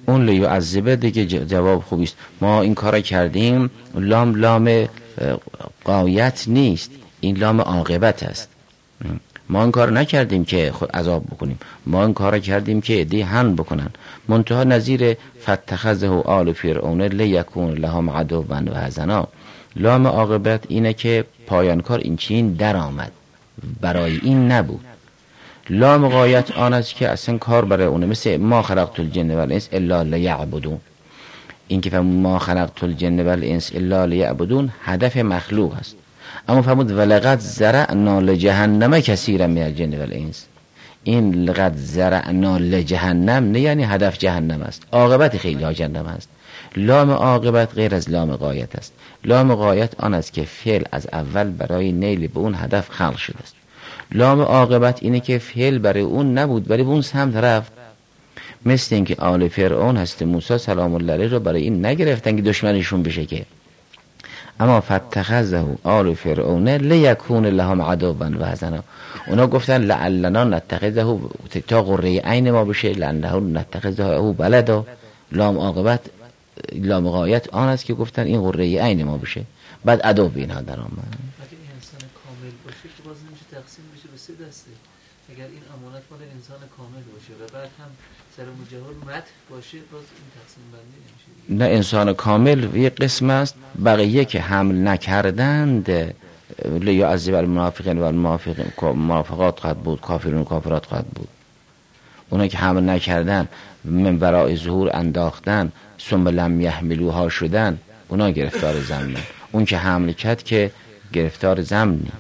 اون لیعذبه دیگه جواب خوبی است. ما این کارا کردیم، لام لام غایت نیست، این لام عاقبت است. ما این کار نکردیم که خود عذاب بکنیم، ما این کار کردیم که عدی هن بکنن. منتها نظیر فتخذه آل فرعون لیکون لهم عدوا و حزنا. لام عاقبت اینه که پایان کار این چین در آمد، برای این نبود. لام غایت آن است که اصلا کار برای اونه، مثل ما خلقت الجن والانس الا لیعبدون. این که ما خلقت الجن والانس الا لیعبدون هدف مخلوق است. اما فرمود ولقد زرعنا لجهنم کثیرا من الجن والانس. این لقد زرعنا لجهنم نه یعنی هدف جهنم است، عاقبت خیلی ها جهنم است. لام عاقبت غیر از لام غایت است. لام غایت آن است که فعل از اول برای نیل به اون هدف خلق شده است. لام عاقبت اینه که فعل برای اون نبود، برای اون سمت رفت. مثل اینکه آل فرعون هست موسی سلام الله علیه رو برای این نگرفتن که دشمنشون بشه که، اما فتخذه آل فرعون لیکون لهم عدوا و حزنا. اونا گفتن لعلنا نتخذه تا قره عین ما بشه، لعلنا نتخذه بلدا. لام عاقبت لام غایت آن است که گفتن این قره عین ما بشه، بعد عدو به اینها در آمد. اگر این انسان کامل باشه که باز نمیشه تقسیم بشه به سه دسته. اگر این امانت مال انسان کامل باشه و بعد هم سر مجهول مت باشه، باز این تقسیم بندی نمیشه. نه، انسان کامل یک قسم است، بقیه که حمل نکردند لیعذب المنافقین و المنافقین منافقات خواهد بود، کافرون و کافرات خواهد بود. اونا که حمل نکردن من برای ظهور انداختن ثم لم یحملوها شدن، اونا گرفتار ضمن. اون که حمل کرد که گرفتار ضمن نیست.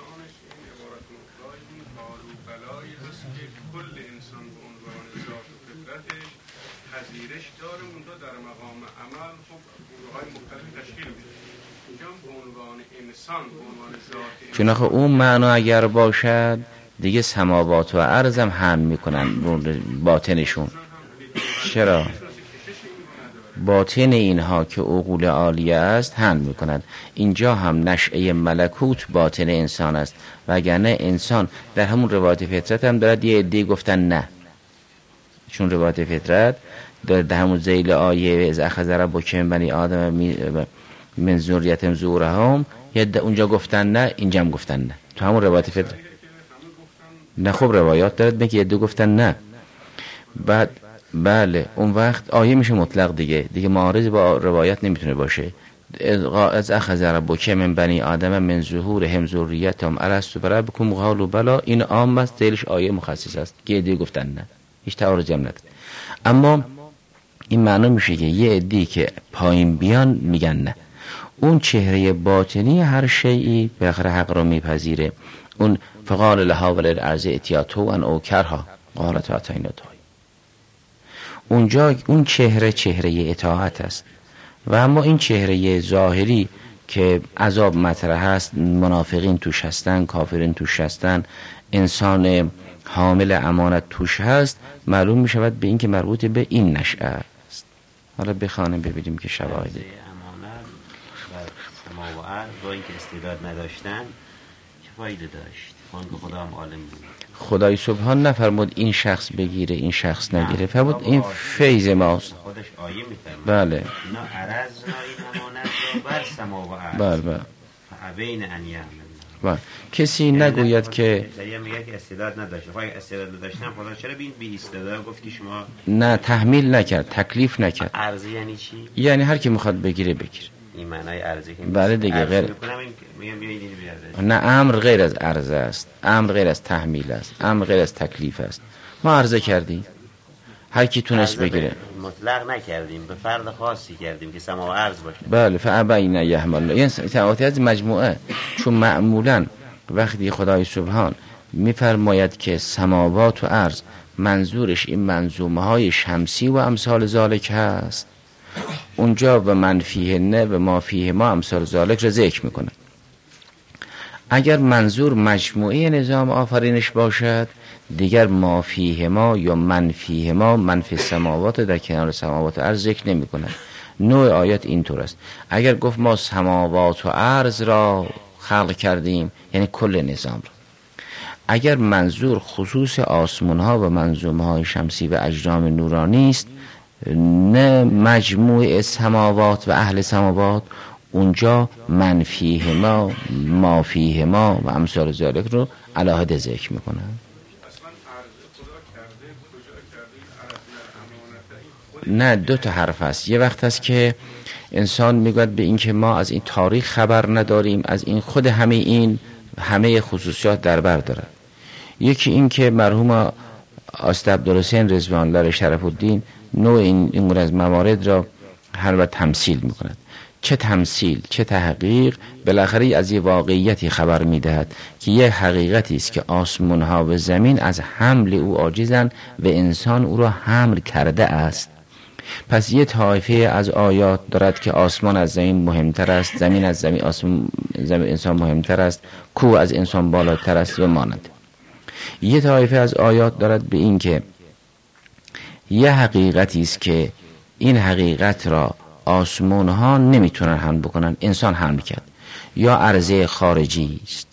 چون آخه اون معنا اگر باشد دیگه سماوات و ارض هم هم میکنن باطنشون. چرا؟ باطن اینها که عقول عالیه است هم میکنند. اینجا هم نشأه ملکوت باطن انسان است، وگرنه انسان در همون روایت فطرت هم دارد. یه عده گفتن نه، چون روایت فطرت در همون ذیل آیه از اخذ ربک من بنی آدم من ذریتهم ظهورهم، یه اونجا گفتن نه، اینجا هم گفتن نه. تو همون روایت فطرت نه. خب روایات دارد میگه یه دو گفتن نه. بعد بله اون وقت آیه میشه مطلق دیگه، دیگه معارض با روایت نمیتونه باشه. از اخذ ربک من بنی آدم من ظهورهم ذریتهم الستو بربکم قالوا بلی، این عام است، دلش آیه مخصص است که یه گفتن نه، هیچ تعارضی هم نداره. اما این معنا میشه که یه عده‌ای که پایین بیان میگن نه. اون چهره باطنی هر شیئی به آخر حق رو میپذیره. اون فقال لها وللارض ائتیا طوعا او کرها قالتا اتینا طائعین. اونجا اون چهره چهره اطاعت است. و اما این چهره ظاهری که عذاب مطرح است، منافقین توش هستن، کافرین توش هستن، انسان حامل امانت توش هست، معلوم می شود به این که مربوط به این نشأه است. حالا بخوانیم ببینیم که شواهد امانت و سما و ارض با اینکه استعداد نداشتن چه فایده داشت؟ اون که خدا هم عالم بود. خدای سبحان نفرمود این شخص بگیره این شخص نگیره، فرمود این فیض ماست. خودش آیه میفرماید بله اینا عرضنا این امانت رو بر سما و ارض بله بله فابین ان یحملنها. بله. کسی نگوید که دریا میگه که استعداد نداشت. خب استعداد نداشتن خدا چرا بین بی استعداد گفت که شما نه تحمیل نکرد، تکلیف نکرد. ارزی یعنی چی؟ یعنی هر کی میخواد بگیره بگیره. این معنای ارزی که بله دیگه غیر میگم بیاید اینو بیارید. نه، امر غیر از عرضه است، امر غیر از تحمیل است، امر غیر از تکلیف است. ما عرضه کردیم هر کی تونست بگیره، مطلق نکردیم، به فرد خاصی کردیم که سما و عرض باشه. بله فابین یحملنها، یعنی تعاطی از مجموعه. چون معمولا وقتی خدای سبحان میفرماید که سماوات و ارض، منظورش این منظومه های شمسی و امثال ذالک هست. اونجا و من فیه نه و ما فیه ما امثال ذالک را ذکر میکنه. اگر منظور مجموعه نظام آفرینش باشد، دیگر ما فیه ما یا من فیه ما، من فی السماوات در کنار سماوات و ارض ذکر نمی کند. نوع آیات اینطور است. اگر گفت ما سماوات و ارض را خلق کردیم، یعنی کل نظام را. اگر منظور خصوص آسمان ها و منظومه های شمسی و اجرام نورانی است، نه مجموع سماوات و اهل سماوات، اونجا من فیه ما ما فیه ما و امثال ذالک رو علاهده ذکر میکنن. نه دو تا حرف است. یه وقت است که انسان میگوید به این که ما از این تاریخ خبر نداریم، از این خود همه این همه خصوصیات در بر دارد. یکی این که مرحوم آستر عبدالحسین رضوان الله شرف الدین نوع این این از موارد را هر وقت تمثیل میکند. چه تمثیل چه تحقیق، بالاخره از یه واقعیتی خبر میدهد که یه حقیقتی است که آسمان ها و زمین از حمل او عاجزند و انسان او را حمل کرده است. پس یه طایفه از آیات دارد که آسمان از زمین مهمتر است، زمین از زمین آسمان زمین انسان مهمتر است، کوه از انسان بالاتر است و مانند. یه طایفه از آیات دارد به این که یه حقیقتی است که این حقیقت را آسمان ها نمیتونن حمل بکنن، انسان حمل کرد. یا عرضه خارجی است،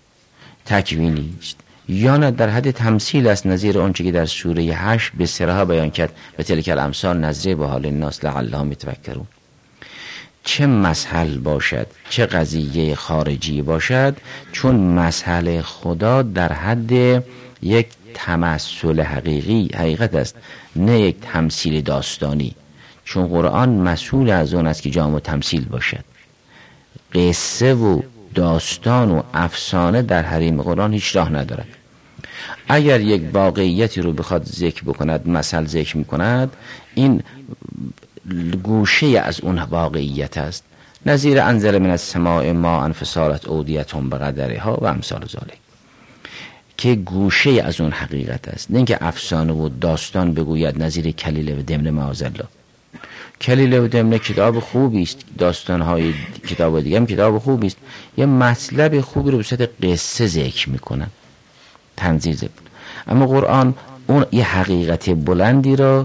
تکوینی است، یا نه در حد تمثیل است، نظیر آنچه که در سوره هشت به صراحت بیان کرد و تلک الامثال نضرب به حال الناس لعلهم یتفکرون. چه مسئله باشد چه قضیه خارجی باشد، چون مسئله خدا در حد یک تمثل حقیقی حقیقت است، نه یک تمثیل داستانی. چون قرآن مسئول از اون است که جامع تمثیل باشد. قصه و داستان و افسانه در حریم قرآن هیچ راه ندارد. اگر یک واقعیتی رو بخواد ذکر بکند، مثل ذکر میکند، این گوشه از اون واقعیت است. نظیر انزل من السماء ماء فسالت اودیتهم بقدرها و امثال ذالک، که گوشه از اون حقیقت است، نه اینکه افسانه و داستان بگوید. نظیر کلیله و دمنه معاذالله. کلیله و دمنه کتاب خوبی است، داستان‌های کتاب دیگه هم کتاب خوبی است، یه مطلب خوبی رو به صورت قصه ذکر میکنن، تنظیر ذکر. اما قرآن اون یه حقیقت بلندی را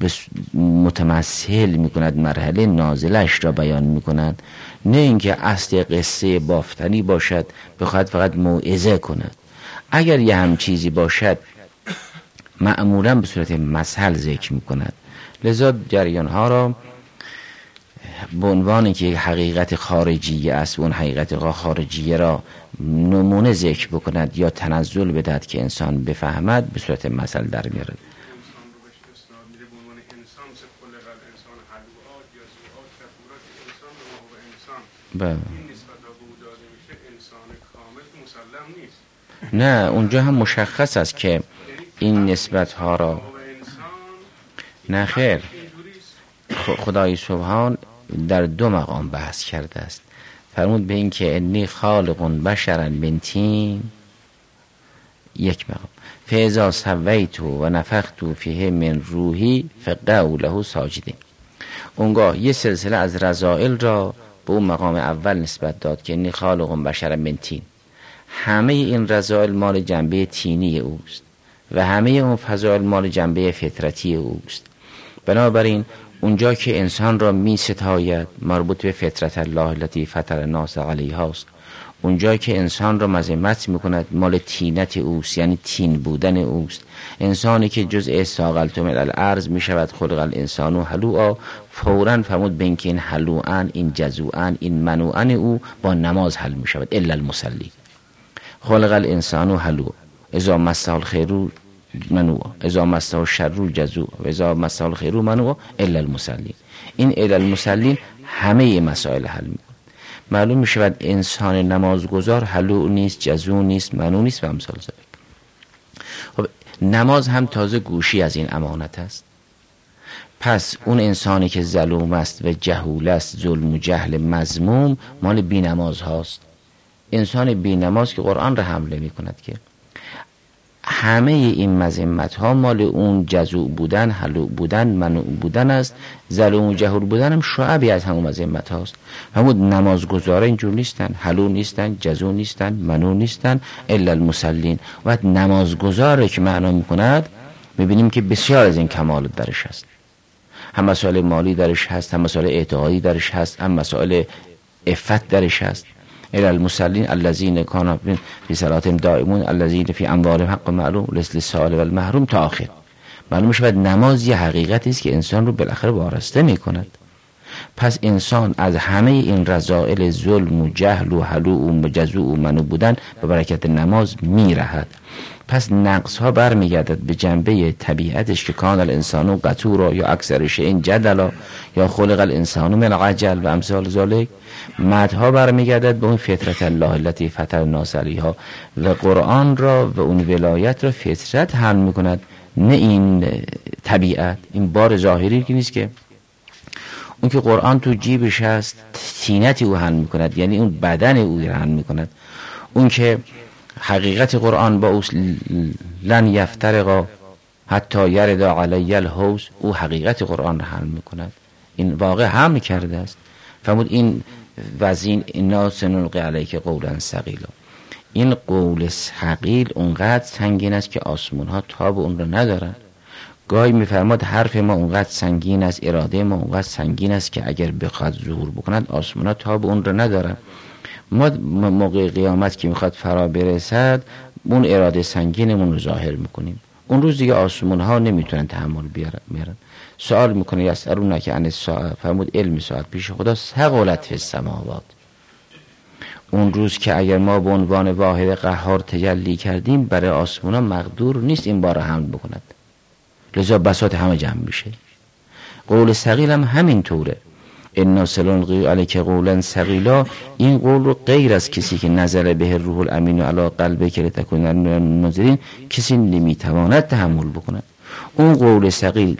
متمثل میکند، مرحله نازلش را بیان میکنند، نه اینکه اصل قصه بافتنی باشد بخواهد فقط موعظه کند. اگر یه هم چیزی باشد معمولا به صورت مثل ذکر میکند. لذا جریان ها را به عنوانی که حقیقت خارجی است، اون حقیقت خارجی را نمونه ذکر بکند یا تنزل بدهد که انسان بفهمد، به صورت مثل در میارد. بله. نه اونجا هم مشخص است که این نسبت ها را نه خیر، خدای سبحان در دو مقام بحث کرده است. فرمود به این که انی خالق بشرا من طین، یک مقام، فاذا سویت و نفخت فیه من روحی فقعوا له ساجدین. اونگاه یه سلسله از رذائل را به اون مقام اول نسبت داد که انی خالق بشرا من طین. همه این رذائل مال جنبه طینی اوست و همه اون فضائل مال جنبه فطرتی اوست. بنابراین اونجا که انسان را می ستاید مربوط به فطرت الله التي فطر الناس علیها است. اونجا که انسان را مذمت میکند مال طینت اوست، یعنی طین بودن اوست. انسانی که جزء ساقلت من الارض می شود خلق الانسان هلوعا، فوراً فرمود به اینکه این هلوعن، این جزوعن، این منوعن او با نماز حل می شود. الا المصلی خلق الانسان هلوعا اذا مسه الخیر منوع اذا مسه الشر جزوع و اذا مسه الخیر منوع الا المصلین. این الا المصلین همه مسائل حل می‌کنه. معلوم می‌شود انسان نمازگزار هلوع نیست، جزوع نیست، منوع نیست و امثال ذلک. خب نماز هم تازه گوشی از این امانت است. پس اون انسانی که ظلوم است و جهول است، ظلم و جهل مذموم، مال بی‌نماز هاست. انسان بی‌نماز که قرآن را حمله می‌کند که همه این مذمت ها مال اون جزوع بودن، هلوع بودن، منوع بودن است. ظلم و جهول بودن هم شعبی از همون مذمت هاست. همون نمازگزاره اینجور نیستن، هلوع نیستن، جزوع نیستن، منوع نیستن، الا المصلین. و نمازگزاره که معنا میکند میبینیم که بسیار از این کمالات درش هست. هم مسائل مالی درش هست، هم مسائل اعتقادی درش هست، هم مسائل عفت درش هست. الی المصلین الذین کانوا فی صلاتهم دائمون الذین فی اموالهم حق معلوم للسائل والمحروم تا آخر. معلوم شود نماز یه حقیقتی است که انسان رو بالاخره وارسته میکند. پس انسان از همه این رذائل ظلم و جهل و حلو و جزوع و منو بودن به برکت نماز میرهد. پس نقص ها برمیگردد به جنبه طبیعتش که کان الانسان قطورا یا اکثر شیء جدلا یا خلق الانسان من عجل و امثال ذالک. مدها برمیگردد به اون فطرت الله التي فطر الناس علیها و قرآن را و اون ولایت را فطرت حمل میکند، نه این طبیعت. این بار ظاهری که نیست، که اون که قرآن تو جیبش هست تینتی او حمل میکند، یعنی اون بدن او را حمل میکند. اون که حقیقت قرآن با اوست لن یفترقا حتی یرد علی الحوض، او حقیقت قرآن را حمل میکند. این واقع حمل کرده است. فرمود این وزین انا سنلقی علیک قولا ثقیلا. این قول ثقیل اونقدر سنگین است که آسمون ها تاب اون را ندارن. گاهی میفرماد حرف ما اونقدر سنگین است، اراده ما اونقدر سنگین است که اگر بخواد ظهور بکند آسمون ها تاب اون را ندارن. ما موقع قیامت که میخواد فرا برسد اون اراده سنگینمون رو ظاهر میکنیم. اون روز دیگه آسمون ها نمیتونن تحمل بیارن. سوال میکنه یسألونک عن الساعة، فرمود علم ساعت پیش خدا ثقلت فی السماوات. اون روز که اگر ما به عنوان واحد قهار تجلی کردیم برای آسمون ها مقدور نیست این بار حمل بکند، لذا بساط همه جمع میشه. قول ثقیل هم همین طوره. انا سنلقی علیک قولا ثقیلا، این قول رو غیر از کسی که نزل به روح الامین علی قلبک لتکون من المنذرین کسی نمیتواند تحمل بکند. اون قول ثقیل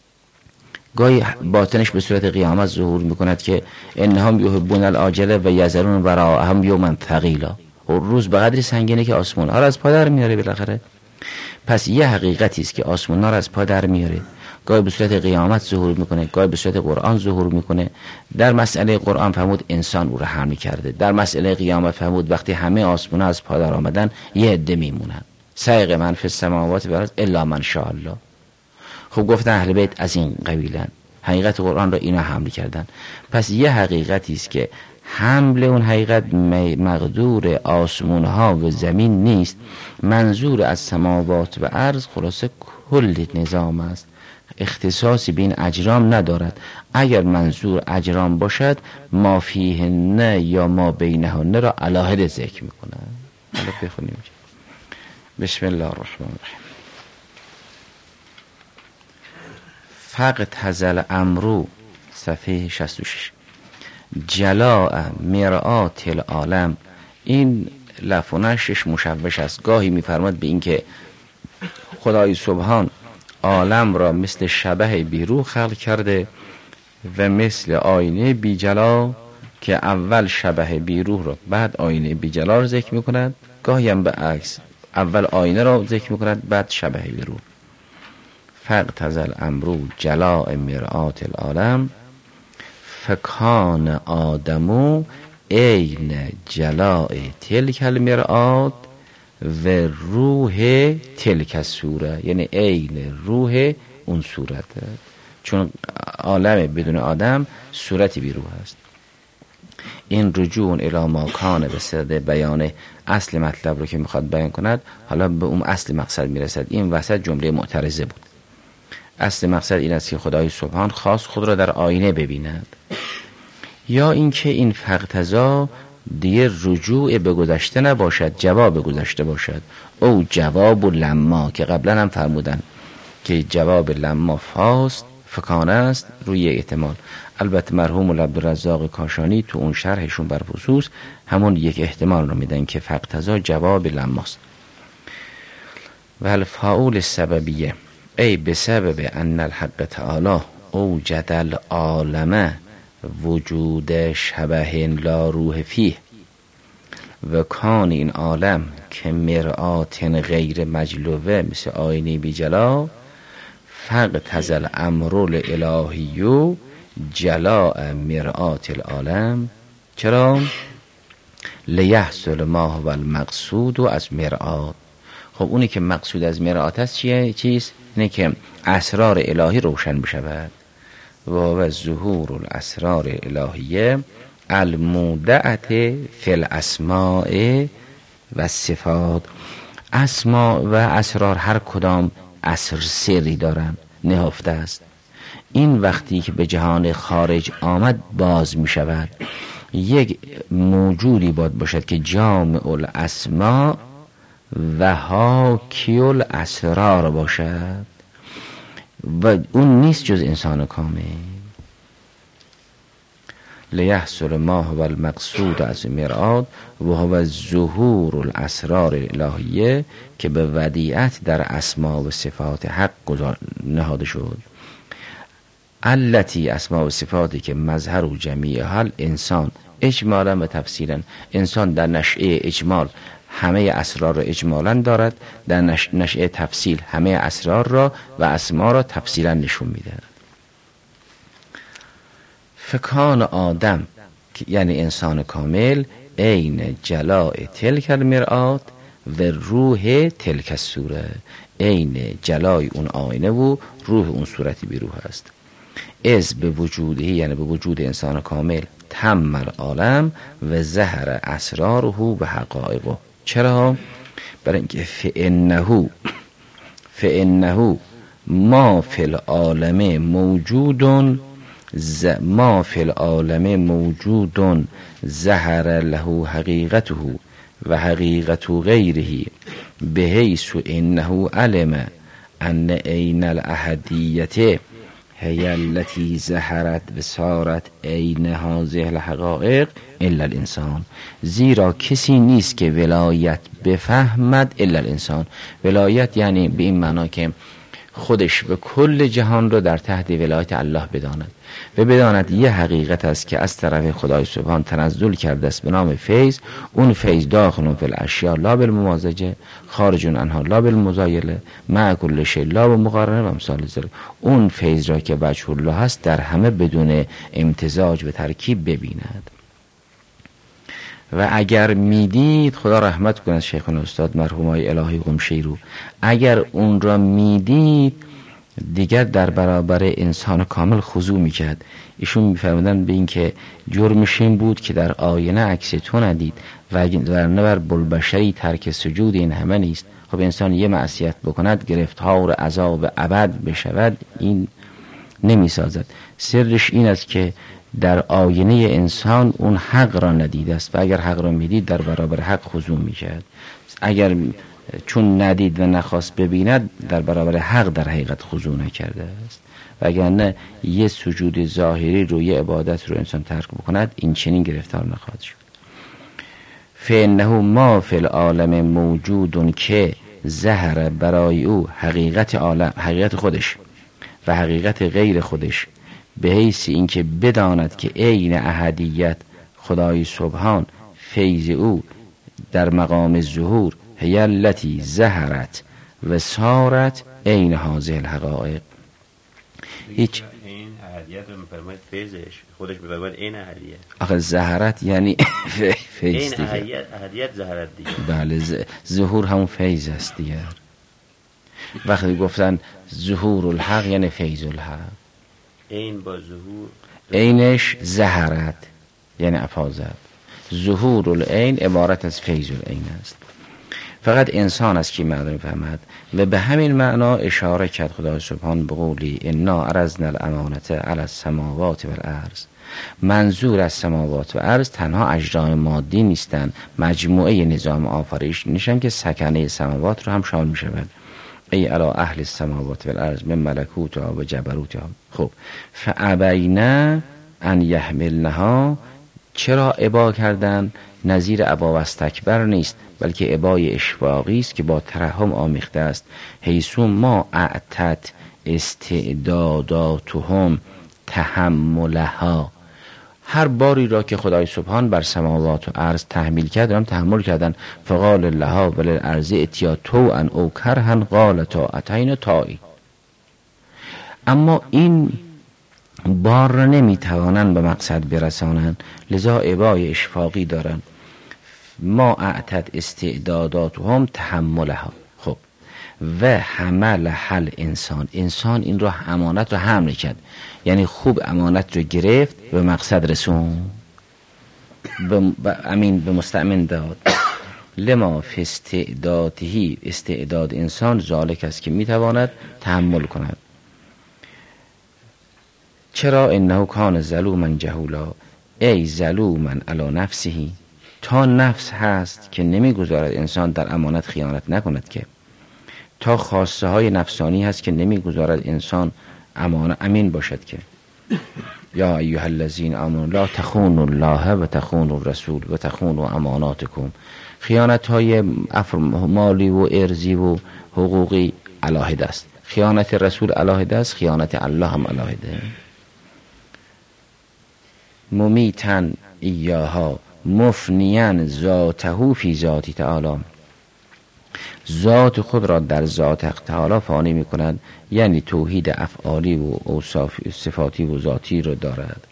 گاهی باطنش به صورت قیامت ظهور میکند که انهم یحبون العاجله و یذرون وراءهم یوما ثقیلا. روز به قدری سنگینه که آسمان ها را از پا در میاره بالاخره. پس یه حقیقتی است که آسمان ها را از پا در میاره، گاهی به صورت قیامت ظهور میکنه، گاهی به صورت قرآن ظهور میکنه. در مسئله قرآن فرمود انسان او را حمل کرده، در مسئله قیامت فرمود وقتی همه آسمان ها از پا در آمدن یه عده میمونن. سایق من فی السماوات و الارض الا من شاء الله. خب گفتن اهل بیت از این قبیلن، حقیقت قرآن را اینا حمل کردن. پس یه حقیقتی است که حمل اون حقیقت مقدور آسمون ها و زمین نیست. منظور از سماوات و ارض خلاصه کل نظام است، اختصاصی به این اجرام ندارد. اگر منظور اجرام باشد ما فیهن یا ما بینهن را علاهده ذکر میکنن. حالا بخونیم. بسم الله الرحمن الرحیم. فاقتضى الامر، صفحه شصت و شش. جلاء مرآت العالم، این لفظش مشوش است. گاهی میفرماد به این که خدای سبحان عالم را مثل شبح بیرو خلق کرده و مثل آینه بی جلا که اول شبح بیرو را بعد آینه بی جلا را ذکر میکند. گاهی هم به عکس، اول آینه را ذکر میکند بعد شبح بیرو. فاقتضى الامر جلاء مرآت العالم فکان آدمو عین جلاء تلک المرآت و روح تلک الصوره، یعنی عین روح اون صورت، چون عالم بدون آدم صورتی بیرو هست. این رجوع الی ما کان به صدد بیان اصل مطلب رو که میخواد بیان کند. حالا به اون اصل مقصد میرسد. این وسط جمله معترضه بود. اصل مقصد این است که خدای سبحان خاص خود را در آینه ببیند، یا اینکه این فاقتضا دیگه رجوع به گذشته نباشد، جواب گذشته باشد. او جواب لما که قبلا هم فرمودن که جواب لما فاست فکانه است روی احتمال. البته مرحوم عبدالرزاق کاشانی تو اون شرحشون بر خصوص همون یک احتمال رو میدن که فاقتضا جواب لماست. و الفاعول السببیه ای بسبب ان الحق تعالی اوجد العالم وجود شبه لا روح فیه و کان این عالم که مرآت غیر مجلوه مثل آینه بی جلا فاقتضى الامر الالهی جلاء مرآت العالم. چرا؟ لیحصل ما هو المقصود و از مرآت. خب اونی که مقصود از مرآت است چیه؟ چیست؟ اینه که اسرار الهی روشن بشود. و و ظهور الاسرار الهیه المودعت فی الاسماء و صفات. اسما و اسرار هر کدام عصر سری دارن نهفته است. این وقتی که به جهان خارج آمد باز می شود. یک موجودی باید باشد که جامع الاسماء و حاکی الاسرار باشد و اون نیست جز انسان کامل. لیحصل ما هو المقصود از مرآت و هو ظهور الاسرار الالهیه که به ودیعت در اسما و صفات حق نهاده شد. التی اسما و صفاتی که مظهر و جمیع حال انسان اجمالا و تفصیلا. انسان در نشأه اجمال همه اسرار را اجمالا دارد، در نشأه تفصیل همه اسرار را و اسما را تفصیلا نشون میده. فکان آدم یعنی انسان کامل عین جلاء تلک المرآت و روح تلک الصوره، عین جلای اون آینه و روح اون صورتی بی روح است. از به وجودی یعنی به وجود انسان کامل تم العالم و ظهر اسراره و حقایقه. چرا؟ برای اینکه فانه فانه ما فی العالم موجود ز ما فی العالم موجود ظهر له حقیقته و حقیقت غیره بحیث انه علم ان عین الاحدیت هی التي ظهرت و صارت عین هذه الحقائق الا الانسان. زیرا کسی نیست که ولایت بفهمد الا الانسان. ولایت یعنی به این معنا که خودش به کل جهان رو در تحت ولایت الله بداند و بداند یه حقیقت است که از طرف خدای سبحان تنزل کرده است به نام فیض. اون فیض داخل فی الاشیاء لا بالممازجه، خارج عنها لا بالمزایله، مع کل شیء لا بالمقارنه و امثال ذلک. اون فیض را که وجه الله هست در همه بدون امتزاج و ترکیب ببیند. و اگر میدید، خدا رحمت کنه از شیخ استاد مرحوم های الهی قمشی رو، اگر اون را میدید دیگر در برابر انسان کامل خضوع میکرد. ایشون میفرمودن به این که جرمش این بود که در آینه عکس تو ندید و ورنه بر بلبشری ترک سجود این همه نیست. خب انسان یه معصیت بکند گرفتار عذاب ابد بشود، این نمیسازد. سرش این است که در آینه انسان اون حق را ندیده است و اگر حق را میدید در برابر حق خضوع میکرد. اگر چون ندید و نخواست ببیند در برابر حق در حقیقت خضوع نکرده است. و اگر نه یه سجود ظاهری رو، یه عبادت رو انسان ترک بکند این چنین گرفتار نخواهد شد. فانه ما فی العالم موجود که ظهر برای او حقیقت عالم، حقیقت خودش و حقیقت غیر خودش، به حیث اینکه بداند که عین احدیت خدای سبحان فیض او در مقام ظهور هی التی ظهرت و صارت عین هذه الحقائق. هیچ این احدیت رو میفرماید فیضش، خودش میفرماید عین احدیت. آخه ظهرت یعنی فیض این دیگه. احدیت احدیت ظهرت دیگه. بله، ظهور همون فیض است دیگه. وقتی گفتن ظهور الحق یعنی فیض الحق. این با ظهور عینش ظهرت یعنی افاضت. ظهور العین عبارت از فیض العین است. فقط انسان است که معنی فهمد و به همین معنا اشاره کرد خدای سبحان به قولی انا عرضنا الامانه علی السماوات والارض. منظور از سماوات و ارض تنها اجرام مادی نیستند، مجموعه نظام آفرینش نشان که سکنه سماوات رو هم شامل می شود. ای علی اهل السماوات والارض من ملکوتها و جبروتها. خب فابینا ان یحملنها، چرا ابا کردن؟ نظیر ابا و استکبر نیست، بلکه ابای اشفاقی است که با ترحم آمیخته است. حیثو ما اعتت استعداداتهم تحملها، هر باری را که خدای سبحان بر سماوات و ارض تحمیل کرد هم تحمل کردن. فقال لها وللارض اتیا طوعا او کرها قالتا اتینا طائعین. اما این بار را نمیتوانند به مقصد برسانند، لذا ابای اشفاقی دارند. ما اعتد استعداداتهم تحملها. خب و حمل حل انسان، انسان این رو امانت رو حمل کرد، یعنی خوب امانت رو گرفت به مقصد رسون، به امین به مستأمن داد. لما فی استعدادهی، استعداد انسان ذالک است که میتواند تحمل کند. چرا؟ انه کان ظلوما جهولا، ای ظلوما علی نفسه، تا نفس هست که نمیگذارد انسان در امانت خیانت نکند، که تا خواسته های نفسانی هست که نمیگذارد انسان امان امین باشد، که یا ایها الذین آمنوا لا تخونوا الله و تخونوا الرسول و تخونوا اماناتکم. خیانت های مالی و ارضی و حقوقی علاهده است، خیانت رسول علاهده است، خیانت الله هم علاهده. ممیتن ایاها مفنیان ذاته فی ذاتی تعالی، ذات خود را در ذات حق تعالی فانی می کند، یعنی توحید افعالی و اوصاف صفاتی و ذاتی را دارد.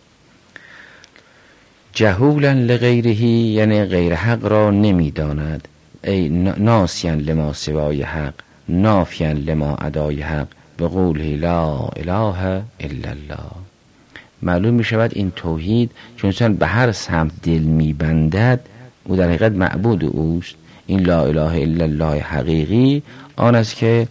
جهولا لغیره، یعنی غیر حق را نمی داند، ای ناسیان لما سوای حق، نافیان لما ادای حق، به قوله لا اله الا الله. معلوم می شود این توحید چون انسان به هر سمت دل می بندد او در حقیقت معبود اوست. این لا اله الا الله حقیقی آن است که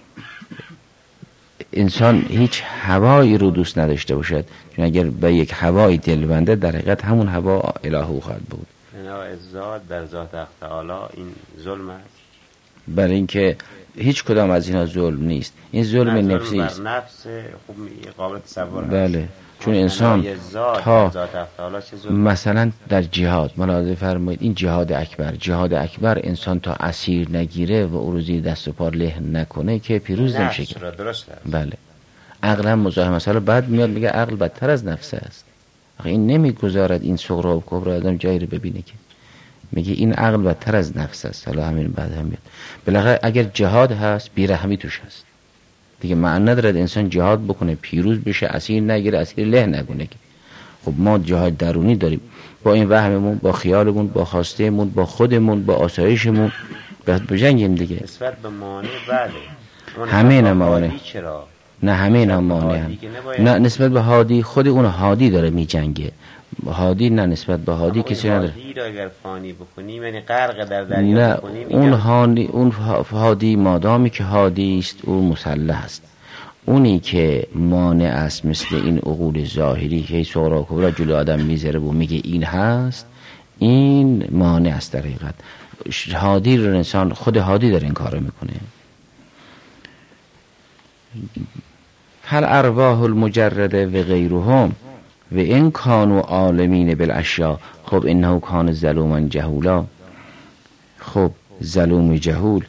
انسان هیچ هوایی رو دوست نداشته باشد، چون اگر به یک هوای دل بنده در حقیقت همون هوا الهه خواهد بود. ذات در ذات حق تعالی این ظلم است، برای اینکه هیچ کدام از اینا ظلم نیست، این ظلم نفسی است. نفس خوب قابل تصور بله، چون انسان تا مثلا در جهاد ملاحظه فرمایید، این جهاد اکبر، جهاد اکبر انسان تا اسیر نگیره و او رو زیر دست و پا له نکنه که پیروز نمیشه. بله، عقلا مزاحم مثلا بعد میاد میگه عقل بدتر از نفس است. آخه این نمیگذارد این صغرا و کبرا آدم جایی رو ببینه، که میگه این عقل بدتر از نفس است. حالا همین بعد هم میاد بالاخره اگر جهاد هست بیرحمی توش هست دیگه، معنی ندارد انسان جهاد بکنه پیروز بشه، اسیر نگیره، اسیر له نگونه. خب ما جهاد درونی داریم، با این وهممون، با خیالمون، با خواستهمون، با خودمون، با آسایشمون باید بجنگیم دیگه. نسبت به مانع بله، همه اینا مانع، نه همه اینا مانع هم. نه نسبت به هادی، خود اون هادی داره می جنگه، هادی نه نسبت به هادی کسی نداره. هادی را اگر فانی بکنیم یعنی غرق در دریا نه بکنیم، اون هادی، اون هادی مادامی که هادی است اون مسلح است. اونی که مانع است مثل این عقول ظاهری که صغرا و کبرا جلو آدم میذاره و میگه این هست، این مانع است در حقیقت. هادی رو انسان، خود هادی داره این کارو میکنه. هل ارواح المجرده و غیرهم و این کانوا عالمین بالاشیاء. خب انه کان ظلوما جهولا. خب ظلوم جهول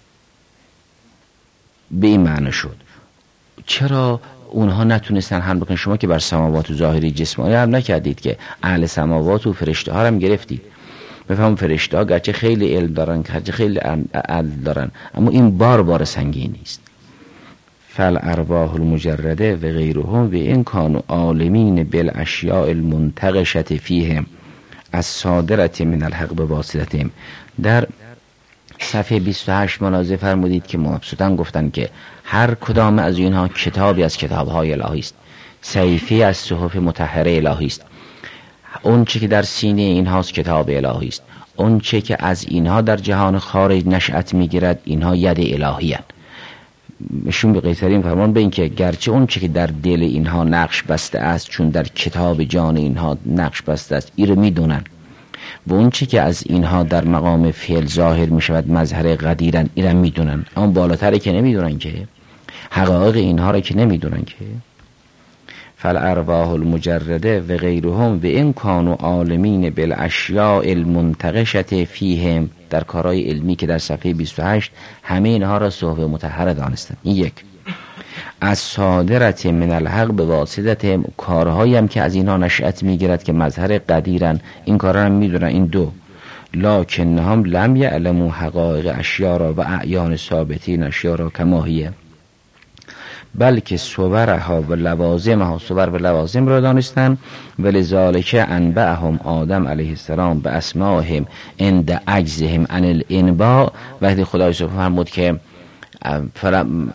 به این معنی شد. چرا اونها نتونستن حمل بکنن؟ شما که بر سماوات و ظاهری جسمانی هم نکردید، که اهل سماوات و فرشته ها هم گرفتید. بفهم فرشته ها گرچه خیلی علم دارن، گرچه خیلی عدل دارن، اما این بار بار سنگین نیست. فل ارواح المجرده و غیرهم و این کانوا عالمین بالاشیاء المنتقشة فیهم الصادرة من الحق بواسطتهم. در صفحه بیست و هشت ملاحظه فرمودید که مبسوطاً گفتن که هر کدام از اینها کتابی از کتاب‌های الهی است، صحیفه‌ای از صحف مطهره الهی است. اون چه که در سینه اینهاست کتاب الهی است. اون چه که از اینها در جهان خارج نشأت میگیرد اینها ید الهی اند. شون به قیصری فرمان به این که گرچه اون چه که در دل اینها نقش بسته است، چون در کتاب جان اینها نقش بسته است، این رو میدونن. و اون چی که از اینها در مقام فعل ظاهر می شود مظهر قدیرن، این هم میدونن، اما بالاتره که نمیدونن، که حقایق اینها را که نمیدونن. که فالارواح المجرده و غیرهم و این کانوا عالمین بالاشیاء المنتقشة فیهم. در کارهای علمی که در صفحه بیست و هشت همه اینها را صحف مطهره دانستن. این یک. از صادرت من الحق به واسطت کارهایی هم که از اینها نشأت میگیرد که مظهر قدیرن، این کارها هم میدونن. این دو. لکنهم لم یعلموا حقایق اشیاء را و اعیان ثابتین اشیاء را کما هی، بلکه صورها و لوازمها، صور و لوازم را دانستن. ولذالک انبأهم آدم علیه السلام به اسمائهم عند عجزهم عن الانباء. وقتی خدای سبحانه فرمود که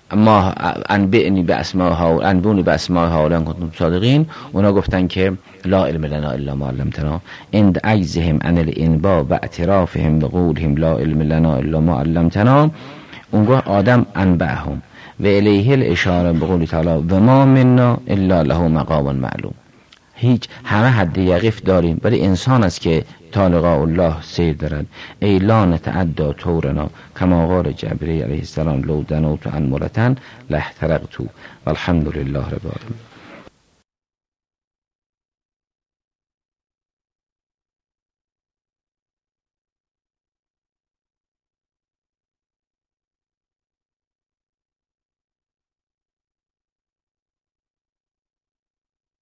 ما انبئنی به اسماء ها انبونی به اسماء ها ان کنتم صادقین، اونا گفتن که لا علم لنا الا ما علمتنا. عند عجزهم عن الانباء و اعترافهم بقولهم لا علم لنا الا ما علمتنا، اونگاه آدم انبعهم و الیه الاشاره بقول تعالی و ما منا الا له مقام معلوم. هیچ همه حد یقف داریم، ولی انسان است که طالقاء الله سیر دارد. ای لا نتعدى طورنا کما قال جبرئیل علیه السلام لو دنوت عن مرتن لاحترقت والحمد لله رب العالمین.